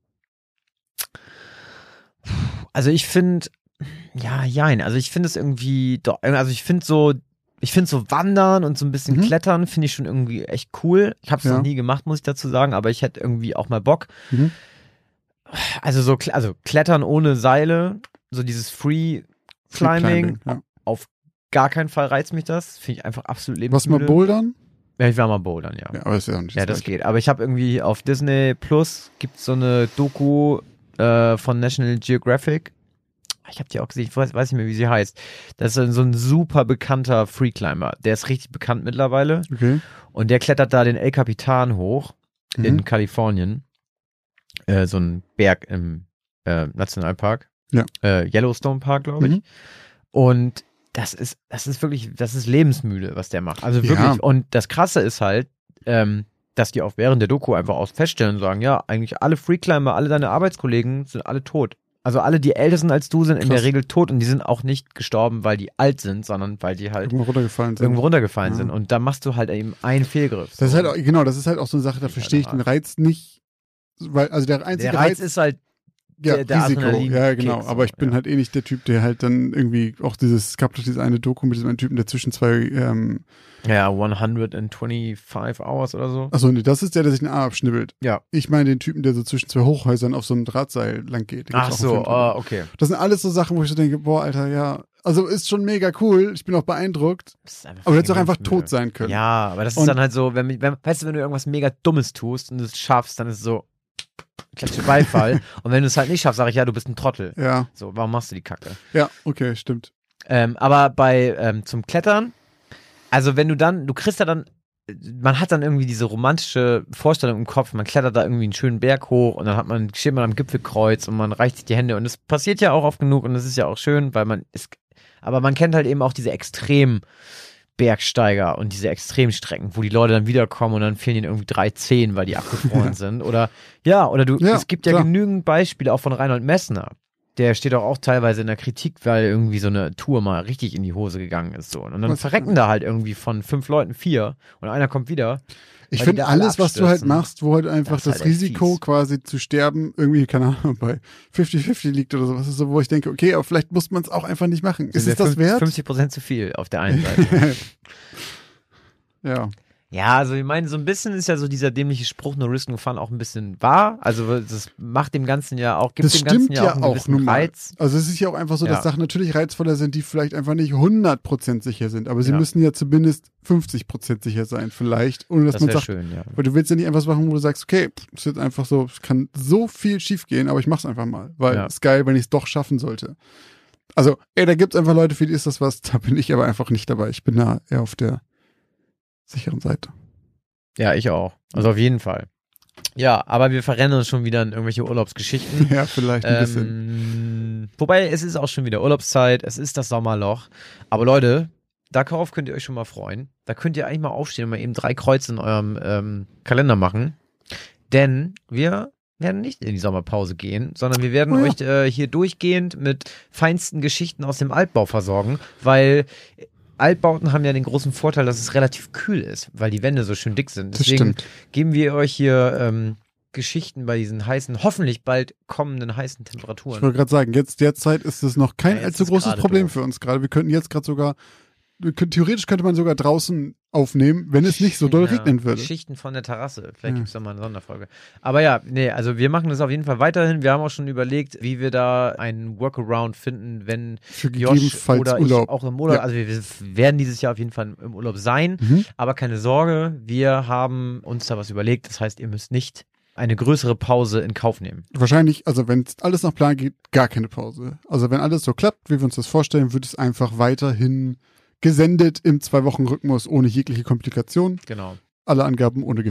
Also ich finde, ja, jein. Also ich finde es irgendwie, doch, also ich finde so, ich finde so Wandern und so ein bisschen Mhm. Klettern finde ich schon irgendwie echt cool. Ich habe es Ja. noch nie gemacht, muss ich dazu sagen, aber ich hätte irgendwie auch mal Bock. Mhm. Also so, kle- also Klettern ohne Seile, so dieses Free Climbing, Ja. gar keinen Fall reizt mich das. Finde ich einfach absolut Was mal lebensmüde. Bouldern? Ja, ich war mal bouldern, ja. Ja, aber ist ja auch nicht Ja, das Gleiche. geht. Aber ich habe irgendwie auf Disney Plus gibt so eine Doku äh, von National Geographic. Ich habe die auch gesehen, ich weiß, weiß nicht mehr, wie sie heißt. Das ist so ein super bekannter Freeclimber. Der ist richtig bekannt mittlerweile. Okay. Und der klettert da den El Capitan hoch Mhm. in Kalifornien. Äh, so ein Berg im äh, Nationalpark. Ja. Äh, Yellowstone Park, glaube ich. Mhm. Und das ist, das ist wirklich, das ist lebensmüde, was der macht. Also wirklich. Ja. Und das Krasse ist halt, ähm, dass die auch während der Doku einfach aus feststellen und sagen, ja, eigentlich alle Freeclimber, alle deine Arbeitskollegen sind alle tot. Also alle, die älter sind als du, sind in Krass. der Regel tot und die sind auch nicht gestorben, weil die alt sind, sondern weil die halt Irgendwo runtergefallen sind. irgendwo runtergefallen Ja. sind. Und da machst du halt eben einen Fehlgriff. Das ist So. halt auch, genau, das ist halt auch so eine Sache, da Ist verstehe ich halt den Reiz nicht, weil, also der einzige der Reiz ist halt, ja, der- der Risiko, Adrenalin- ja, genau, Kick, so, aber ich bin ja. halt eh nicht der Typ, der halt dann irgendwie, auch dieses, es gab doch diese eine Doku mit diesem einen Typen, der zwischen zwei, ähm, ja, hundertfünfundzwanzig Hours oder so. achso, nee, das ist der, der sich den Arm abschnibbelt. Ja. Ich meine den Typen, der so zwischen zwei Hochhäusern auf so einem Drahtseil lang geht. Da Ach gibt's auch so, einen Film drüber. ah, okay. Das sind alles so Sachen, wo ich so denke, boah, Alter, ja, also ist schon mega cool, ich bin auch beeindruckt, Das ist einfach aber du hättest auch einfach lebensmüde. tot sein können. Ja, aber das ist Und- dann halt so, wenn, wenn, weißt du, wenn du irgendwas mega Dummes tust und es schaffst, dann ist es so, klatsche Beifall. Und wenn du es halt nicht schaffst, sage ich, ja, du bist ein Trottel. Ja, So, warum machst du die Kacke? ja, okay, stimmt. Ähm, aber bei, ähm, zum Klettern, also wenn du dann, du kriegst ja dann, man hat dann irgendwie diese romantische Vorstellung im Kopf, man klettert da irgendwie einen schönen Berg hoch und dann hat man, steht man am Gipfelkreuz und man reicht sich die Hände und das passiert ja auch oft genug und das ist ja auch schön, weil man ist, aber man kennt halt eben auch diese extremen Bergsteiger und diese Extremstrecken, wo die Leute dann wiederkommen und dann fehlen ihnen irgendwie drei Zehen, weil die abgefroren sind. Oder ja, oder du, Ja, es gibt ja klar. genügend Beispiele auch von Reinhold Messner. Der steht auch, auch teilweise in der Kritik, weil irgendwie so eine Tour mal richtig in die Hose gegangen ist. So. Und dann Was- verrecken da halt irgendwie von fünf Leuten vier und einer kommt wieder. Ich Weil die finde da alle alles, was du halt abstürzen. machst, wo halt einfach Das das, ist halt echt Risiko fies. quasi zu sterben irgendwie, keine Ahnung, bei fünfzig fünfzig liegt oder sowas, ist so, wo ich denke, okay, aber vielleicht muss man es auch einfach nicht machen. Ist Sind es wir das wert? fünfzig Prozent zu viel auf der einen Seite. Ja. Ja, also ich meine, so ein bisschen ist ja so dieser dämliche Spruch, no risk, no fun auch ein bisschen wahr. Also das macht dem Ganzen ja auch, gibt Das dem Ganzen stimmt ja auch ja einen auch gewissen nun mal. Reiz. Also es ist ja auch einfach so, Ja. dass Sachen natürlich reizvoller sind, die vielleicht einfach nicht hundert Prozent sicher sind. Aber sie Ja. müssen ja zumindest fünfzig Prozent sicher sein, vielleicht. Ohne dass Das man wäre sagt, schön, ja. weil du willst ja nicht einfach was machen, wo du sagst, okay, pff, ist jetzt einfach so, es kann so viel schief gehen, aber ich mach's einfach mal. Weil Ja. es ist geil, wenn ich es doch schaffen sollte. Also, ey, da gibt's einfach Leute, für die ist das was, da bin ich aber einfach nicht dabei. Ich bin da eher auf der sicheren Seite. Ja, ich auch. Also auf jeden Fall. Ja, aber wir verrennen uns schon wieder in irgendwelche Urlaubsgeschichten. Ja, vielleicht ein bisschen. Ähm, wobei, es ist auch schon wieder Urlaubszeit, es ist das Sommerloch. Aber Leute, darauf könnt ihr euch schon mal freuen. Da könnt ihr eigentlich mal aufstehen und mal eben drei Kreuze in eurem ähm, Kalender machen. Denn wir werden nicht in die Sommerpause gehen, sondern wir werden Oh ja. euch äh, hier durchgehend mit feinsten Geschichten aus dem Altbau versorgen, weil Altbauten haben ja den großen Vorteil, dass es relativ kühl ist, weil die Wände so schön dick sind. Das Deswegen stimmt. geben wir euch hier ähm, Geschichten bei diesen heißen, hoffentlich bald kommenden heißen Ich Temperaturen. wollte gerade sagen, jetzt derzeit ist es noch kein Ja, jetzt allzu ist großes gerade Problem doof. für uns gerade. Wir könnten jetzt gerade sogar, wir können, theoretisch könnte man sogar draußen aufnehmen, wenn es nicht so doll Ja, regnen würde. Geschichten von der Terrasse. Vielleicht Ja. gibt es da mal eine Sonderfolge. Aber ja, nee, also wir machen das auf jeden Fall weiterhin. Wir haben auch schon überlegt, wie wir da einen Workaround finden, wenn Für Josh gegebenenfalls oder Urlaub. ich auch im Urlaub, Ja. also wir, wir werden dieses Jahr auf jeden Fall im Urlaub sein. Mhm. Aber keine Sorge, wir haben uns da was überlegt. Das heißt, ihr müsst nicht eine größere Pause in Kauf nehmen. Wahrscheinlich, also wenn es alles nach Plan geht, gar keine Pause. Also wenn alles so klappt, wie wir uns das vorstellen, wird es einfach weiterhin gesendet im Zwei-Wochen-Rhythmus ohne jegliche Komplikation. Genau. Alle Angaben ohne Gewähr.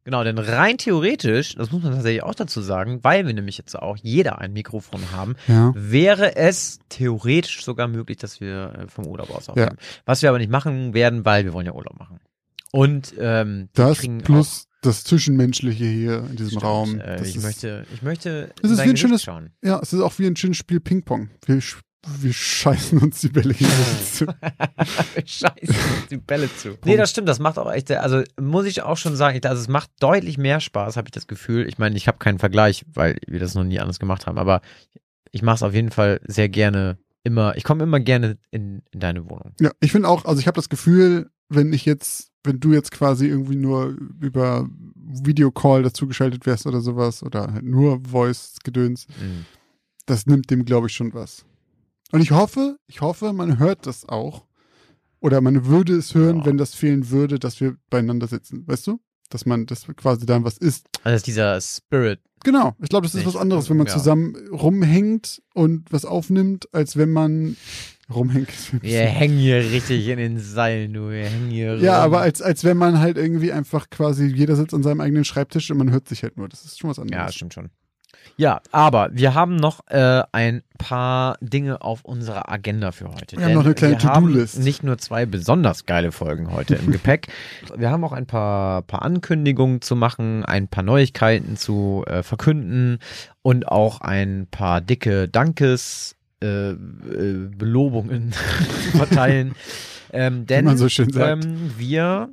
Genau, denn rein theoretisch, das muss man tatsächlich auch dazu sagen, weil wir nämlich jetzt auch jeder ein Mikrofon haben, Ja. wäre es theoretisch sogar möglich, dass wir äh, vom Urlaub aus aufnehmen. Ja. Was wir aber nicht machen werden, weil wir wollen ja Urlaub machen. Und ähm, wir Das kriegen plus das Zwischenmenschliche hier in diesem Stimmt, Raum. Äh, Das ich, ist, möchte, ich möchte Es in ist dein wie ein Gesicht schönes- schauen. Ja, es ist auch wie ein schönes Spiel Ping-Pong. Wir, sch- wir scheißen uns die Bälle gegenseitig zu. Scheiße, die Bälle zu. Nee, das stimmt, das macht auch echt, also muss ich auch schon sagen, also es macht deutlich mehr Spaß, habe ich das Gefühl. Ich meine, ich habe keinen Vergleich, weil wir das noch nie anders gemacht haben, aber ich mache es auf jeden Fall sehr gerne immer, ich komme immer gerne in, in deine Wohnung. Ja, ich finde auch, also ich habe das Gefühl, wenn ich jetzt, wenn du jetzt quasi irgendwie nur über Videocall dazugeschaltet wärst oder sowas oder halt nur Voice-Gedöns, Mhm. das nimmt dem, glaube ich, schon was. Und ich hoffe, ich hoffe, man hört das auch. Oder man würde es hören, Ja. wenn das fehlen würde, dass wir beieinander sitzen. Weißt du? Dass man, dass quasi dann was ist. Also das ist dieser Spirit. Genau. Ich glaube, das ist Nicht- was anderes, wenn man ja. zusammen rumhängt und was aufnimmt, als wenn man rumhängt. Wir hängen hier richtig in den Seilen, du, wir hängen hier Ja, rum. aber als, als wenn man halt irgendwie einfach quasi, jeder sitzt an seinem eigenen Schreibtisch und man hört sich halt nur. Das ist schon was Ja, anderes. das stimmt schon. Ja, aber wir haben noch äh, ein paar Dinge auf unserer Agenda für heute. Wir haben noch eine kleine wir haben To-Do-List. nicht nur zwei besonders geile Folgen heute im Gepäck. Wir haben auch ein paar, paar Ankündigungen zu machen, ein paar Neuigkeiten zu äh, verkünden und auch ein paar dicke Dankes äh, äh, Belobungen zu verteilen. ähm, denn man so schön sagt. Ähm, wir,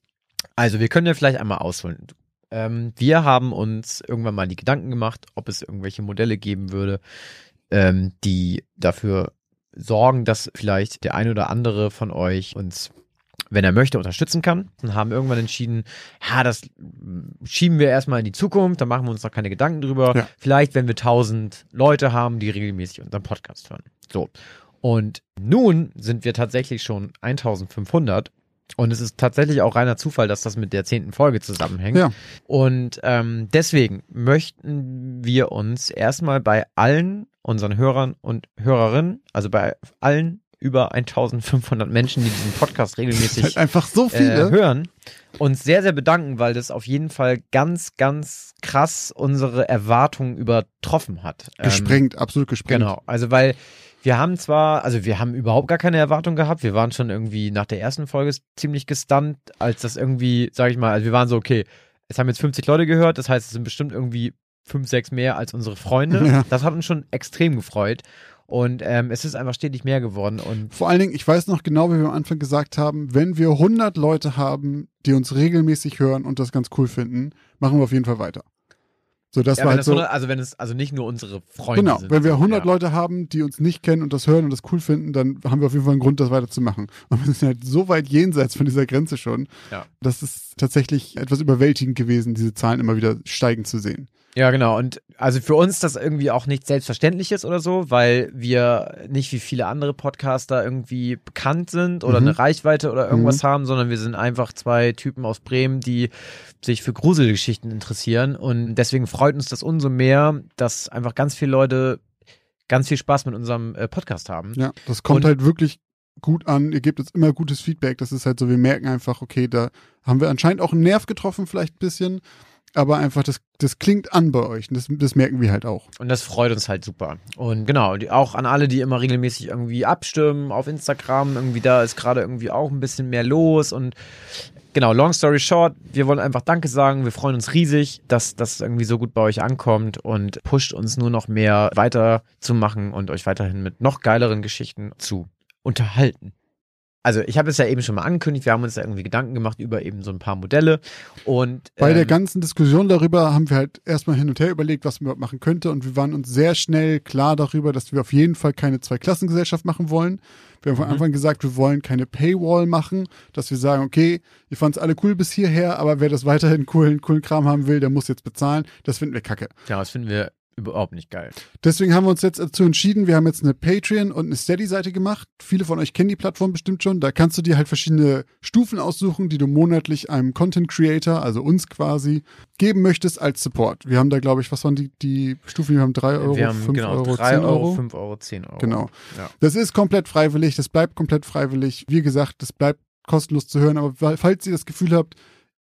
also wir können ja vielleicht einmal ausholen. Ähm, wir haben uns irgendwann mal die Gedanken gemacht, ob es irgendwelche Modelle geben würde, ähm, die dafür sorgen, dass vielleicht der ein oder andere von euch uns, wenn er möchte, unterstützen kann. Und haben irgendwann entschieden, ja, das schieben wir erstmal in die Zukunft, da machen wir uns noch keine Gedanken drüber. Ja. Vielleicht, wenn wir tausend Leute haben, die regelmäßig unseren Podcast hören. So. Und nun sind wir tatsächlich schon eintausendfünfhundert. Und es ist tatsächlich auch reiner Zufall, dass das mit der zehnten Folge zusammenhängt. Ja. Und ähm, deswegen möchten wir uns erstmal bei allen unseren Hörern und Hörerinnen, also bei allen über eintausendfünfhundert Menschen, die diesen Podcast regelmäßig Halt einfach so äh, viele. hören, uns sehr, sehr bedanken, weil das auf jeden Fall ganz, ganz krass unsere Erwartungen übertroffen hat. Ähm, Gesprengt, absolut gesprengt. Genau, also weil wir haben zwar, also wir haben überhaupt gar keine Erwartung gehabt, wir waren schon irgendwie nach der ersten Folge ziemlich gestunt, als das irgendwie, sag ich mal, also wir waren so, okay, es haben jetzt fünfzig Leute gehört, das heißt, es sind bestimmt irgendwie fünf, sechs mehr als unsere Freunde. Ja. Das hat uns schon extrem gefreut und ähm, es ist einfach stetig mehr geworden und Vor allen Dingen, ich weiß noch genau, wie wir am Anfang gesagt haben, wenn wir hundert Leute haben, die uns regelmäßig hören und das ganz cool finden, machen wir auf jeden Fall weiter. So, das ja, war wenn halt das so. hundert, also wenn es also nicht nur unsere Freunde Genau, sind. wenn wir hundert ja. Leute haben, die uns nicht kennen und das hören und das cool finden, dann haben wir auf jeden Fall einen Grund, das weiterzumachen. Und wir sind halt so weit jenseits von dieser Grenze schon. Ja. Das ist tatsächlich etwas überwältigend gewesen, diese Zahlen immer wieder steigen zu sehen. Ja, genau. Und also für uns das irgendwie auch nichts Selbstverständliches oder so, weil wir nicht wie viele andere Podcaster irgendwie bekannt sind oder Mhm. eine Reichweite oder irgendwas Mhm. haben, sondern wir sind einfach zwei Typen aus Bremen, die sich für Gruselgeschichten interessieren. Und deswegen freut uns das umso mehr, dass einfach ganz viele Leute ganz viel Spaß mit unserem äh, Podcast haben. Ja, das kommt Und- halt wirklich gut an. Ihr gebt uns immer gutes Feedback. Das ist halt so, wir merken einfach, okay, da haben wir anscheinend auch einen Nerv getroffen, vielleicht ein bisschen. Aber einfach, das, das klingt an bei euch. Und das, das merken wir halt auch. Und das freut uns halt super. Und genau, die, auch an alle, die immer regelmäßig irgendwie abstimmen auf Instagram, irgendwie da ist gerade irgendwie auch ein bisschen mehr los und genau, long story short, wir wollen einfach Danke sagen, wir freuen uns riesig, dass das irgendwie so gut bei euch ankommt und pusht uns nur noch mehr weiter zu machen und euch weiterhin mit noch geileren Geschichten zu unterhalten. Also ich habe es ja eben schon mal angekündigt, wir haben uns da irgendwie Gedanken gemacht über eben so ein paar Modelle und Bei der ähm, ganzen Diskussion darüber haben wir halt erstmal hin und her überlegt, was man überhaupt machen könnte. Und wir waren uns sehr schnell klar darüber, dass wir auf jeden Fall keine Zweiklassengesellschaft machen wollen. Wir haben von Mhm. Anfang gesagt, wir wollen keine Paywall machen, dass wir sagen, okay, ihr fandet es alle cool bis hierher, aber wer das weiterhin coolen, coolen Kram haben will, der muss jetzt bezahlen. Das finden wir kacke. ja, das finden wir überhaupt nicht geil. Deswegen haben wir uns jetzt dazu entschieden, wir haben jetzt eine Patreon und eine Steady-Seite gemacht. Viele von euch kennen die Plattform bestimmt schon. Da kannst du dir halt verschiedene Stufen aussuchen, die du monatlich einem Content-Creator, also uns quasi, geben möchtest als Support. Wir haben da, glaube ich, was waren die, die Stufen? Wir haben drei Euro, wir haben fünf genau Euro, drei zehn Euro, Euro. fünf Euro, zehn Euro. Genau. Ja. Das ist komplett freiwillig, das bleibt komplett freiwillig. Wie gesagt, das bleibt kostenlos zu hören, aber falls ihr das Gefühl habt,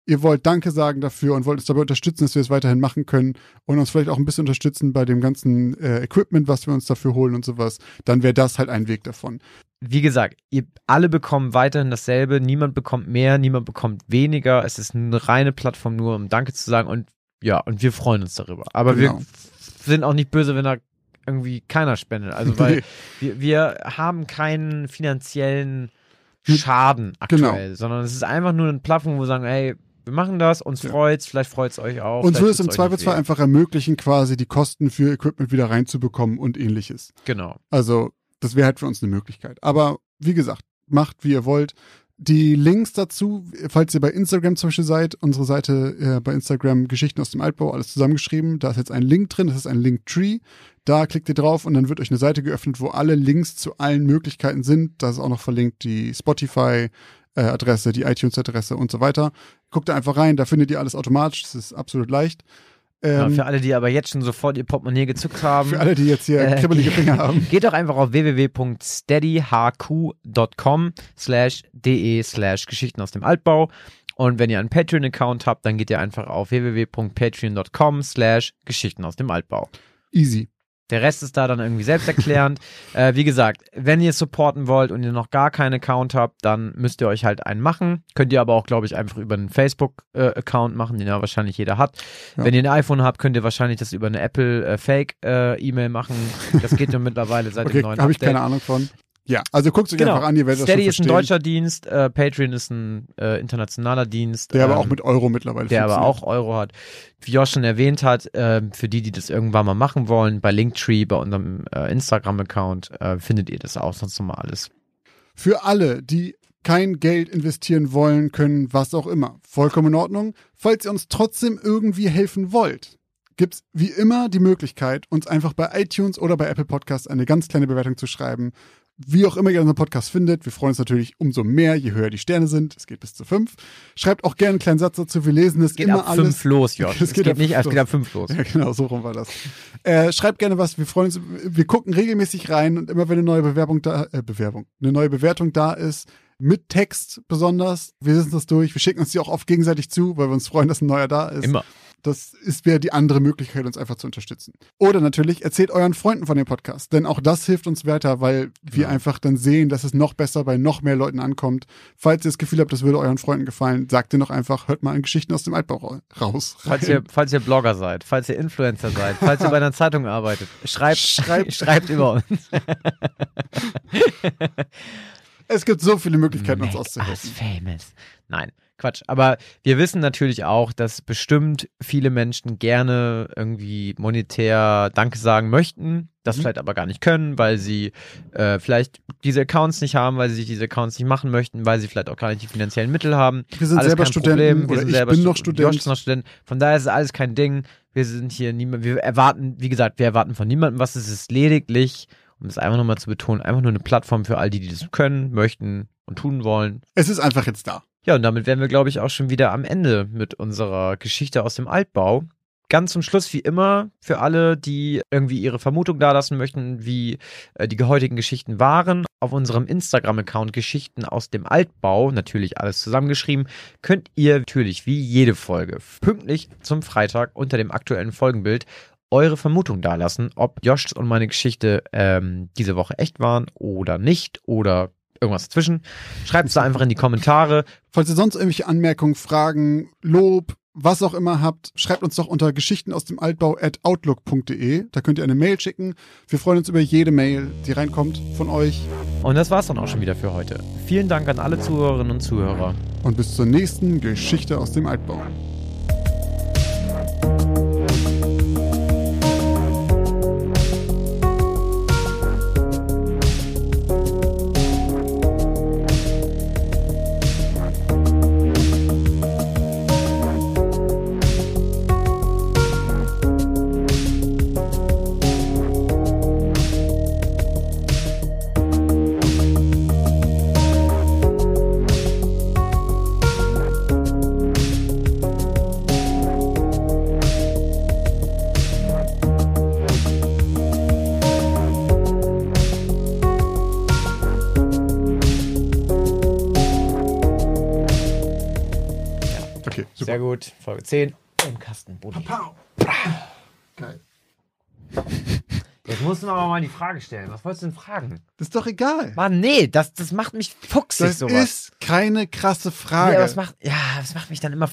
ihr wollt Danke sagen dafür und wollt uns dabei unterstützen, dass wir es weiterhin machen können und uns vielleicht auch ein bisschen unterstützen bei dem ganzen äh, Equipment, was wir uns dafür holen und sowas, dann wäre das halt ein Weg davon. Wie gesagt, ihr alle bekommen weiterhin dasselbe, niemand bekommt mehr, niemand bekommt weniger, es ist eine reine Plattform nur, um Danke zu sagen und ja, und wir freuen uns darüber. Aber genau. wir sind auch nicht böse, wenn da irgendwie keiner spendet, also weil nee. wir, wir haben keinen finanziellen Schaden aktuell, genau. sondern es ist einfach nur eine Plattform, wo wir sagen, ey, wir machen das, uns ja. freut's, vielleicht freut's euch auch. Uns würde es im Zweifelsfall einfach ermöglichen, quasi die Kosten für Equipment wieder reinzubekommen und ähnliches. Genau. Also das wäre halt für uns eine Möglichkeit. Aber wie gesagt, macht, wie ihr wollt. Die Links dazu, falls ihr bei Instagram zum Beispiel seid, unsere Seite äh, bei Instagram Geschichten aus dem Altbau, alles zusammengeschrieben. Da ist jetzt ein Link drin, das ist ein Linktree. Da klickt ihr drauf und dann wird euch eine Seite geöffnet, wo alle Links zu allen Möglichkeiten sind. Da ist auch noch verlinkt die Spotify-Adresse, die iTunes-Adresse und so weiter. Guckt da einfach rein, da findet ihr alles automatisch. Das ist absolut leicht. Ähm, ja, für alle, die aber jetzt schon sofort ihr Portemonnaie gezückt haben. Für alle, die jetzt hier äh, kribbelige Finger haben. Geht doch einfach auf www.steadyhq.com slash de slash Geschichten aus dem Altbau. Und wenn ihr einen Patreon-Account habt, dann geht ihr einfach auf www.patreon.com slash Geschichten aus dem Altbau. Easy. Der Rest ist da dann irgendwie selbsterklärend. äh, wie gesagt, wenn ihr supporten wollt und ihr noch gar keinen Account habt, dann müsst ihr euch halt einen machen. Könnt ihr aber auch, glaube ich, einfach über einen Facebook-Account äh, machen, den ja wahrscheinlich jeder hat. Ja. Wenn ihr ein iPhone habt, könnt ihr wahrscheinlich das über eine Apple-Fake-E-Mail äh, machen. Das geht ja mittlerweile seit okay, dem neuen habe ich keine Ahnung von. Ja, also guckt euch genau. einfach an, ihr werdet Steady das schon ist ein deutscher Dienst, äh, Patreon ist ein äh, internationaler Dienst. Der ähm, aber auch mit Euro mittlerweile Der aber auch Euro hat. Wie Josh schon erwähnt hat, äh, für die, die das irgendwann mal machen wollen, bei Linktree, bei unserem äh, Instagram-Account, äh, findet ihr das auch sonst nochmal alles. Für alle, die kein Geld investieren wollen, können, was auch immer. Vollkommen in Ordnung. Falls ihr uns trotzdem irgendwie helfen wollt, gibt es wie immer die Möglichkeit, uns einfach bei iTunes oder bei Apple Podcasts eine ganz kleine Bewertung zu schreiben. Wie auch immer ihr unseren Podcast findet, wir freuen uns natürlich umso mehr, je höher die Sterne sind. Es geht bis zu fünf. Schreibt auch gerne einen kleinen Satz dazu, wir lesen es geht immer ab alles. fünf los, Josh. Es, es geht, geht nicht, es geht ab fünf los. Ja, genau, so rum war das. Äh, schreibt gerne was, wir freuen uns, wir gucken regelmäßig rein und immer wenn eine neue Bewerbung da, äh, Bewerbung, eine neue Bewertung da ist, mit Text besonders, wir lesen das durch, wir schicken uns die auch oft gegenseitig zu, weil wir uns freuen, dass ein neuer da ist. Immer. Das ist wäre die andere Möglichkeit, uns einfach zu unterstützen. Oder natürlich, erzählt euren Freunden von dem Podcast, denn auch das hilft uns weiter, weil wir genau. einfach dann sehen, dass es noch besser bei noch mehr Leuten ankommt. Falls ihr das Gefühl habt, das würde euren Freunden gefallen, sagt ihr noch einfach, hört mal in Geschichten aus dem Altbau raus. Falls ihr, falls ihr Blogger seid, falls ihr Influencer seid, falls ihr bei einer Zeitung arbeitet, schreibt, schreibt, schreibt über uns. Es gibt so viele Möglichkeiten, Make uns auszuhelfen. Us famous. Nein. Quatsch, aber wir wissen natürlich auch, dass bestimmt viele Menschen gerne irgendwie monetär Danke sagen möchten, das mhm. vielleicht aber gar nicht können, weil sie äh, vielleicht diese Accounts nicht haben, weil sie sich diese Accounts nicht machen möchten, weil sie vielleicht auch gar nicht die finanziellen Mittel haben. Wir sind alles selber kein Studenten Problem. Wir oder sind ich selber bin Stu- noch Student. Josh ist noch Student. Von daher ist es alles kein Ding. Wir sind hier niemand, wir erwarten, wie gesagt, wir erwarten von niemandem was. Es ist lediglich, um das einfach nochmal zu betonen, einfach nur eine Plattform für all die, die das können, möchten und tun wollen. Es ist einfach jetzt da. Ja, und damit wären wir, glaube ich, auch schon wieder am Ende mit unserer Geschichte aus dem Altbau. Ganz zum Schluss, wie immer, für alle, die irgendwie ihre Vermutung dalassen möchten, wie äh, die heutigen Geschichten waren, auf unserem Instagram-Account Geschichten aus dem Altbau, natürlich alles zusammengeschrieben, könnt ihr natürlich wie jede Folge pünktlich zum Freitag unter dem aktuellen Folgenbild eure Vermutung dalassen, ob Josh und meine Geschichte ähm, diese Woche echt waren oder nicht oder irgendwas dazwischen. Schreibt es da einfach in die Kommentare. Falls ihr sonst irgendwelche Anmerkungen, Fragen, Lob, was auch immer habt, schreibt uns doch unter geschichten aus dem Altbau at outlook punkt de. Da könnt ihr eine Mail schicken. Wir freuen uns über jede Mail, die reinkommt von euch. Und das war's dann auch schon wieder für heute. Vielen Dank an alle Zuhörerinnen und Zuhörer. Und bis zur nächsten Geschichte aus dem Altbau. Okay, super. Sehr gut. Folge zehn. Im Kasten. Budi. Pow. Geil. Jetzt musst du mir aber mal die Frage stellen. Was wolltest du denn fragen? Das ist doch egal. Mann, nee, das, das macht mich fuchsig Das sowas. ist keine krasse Frage. Nee, aber das macht, ja, das macht mich dann immer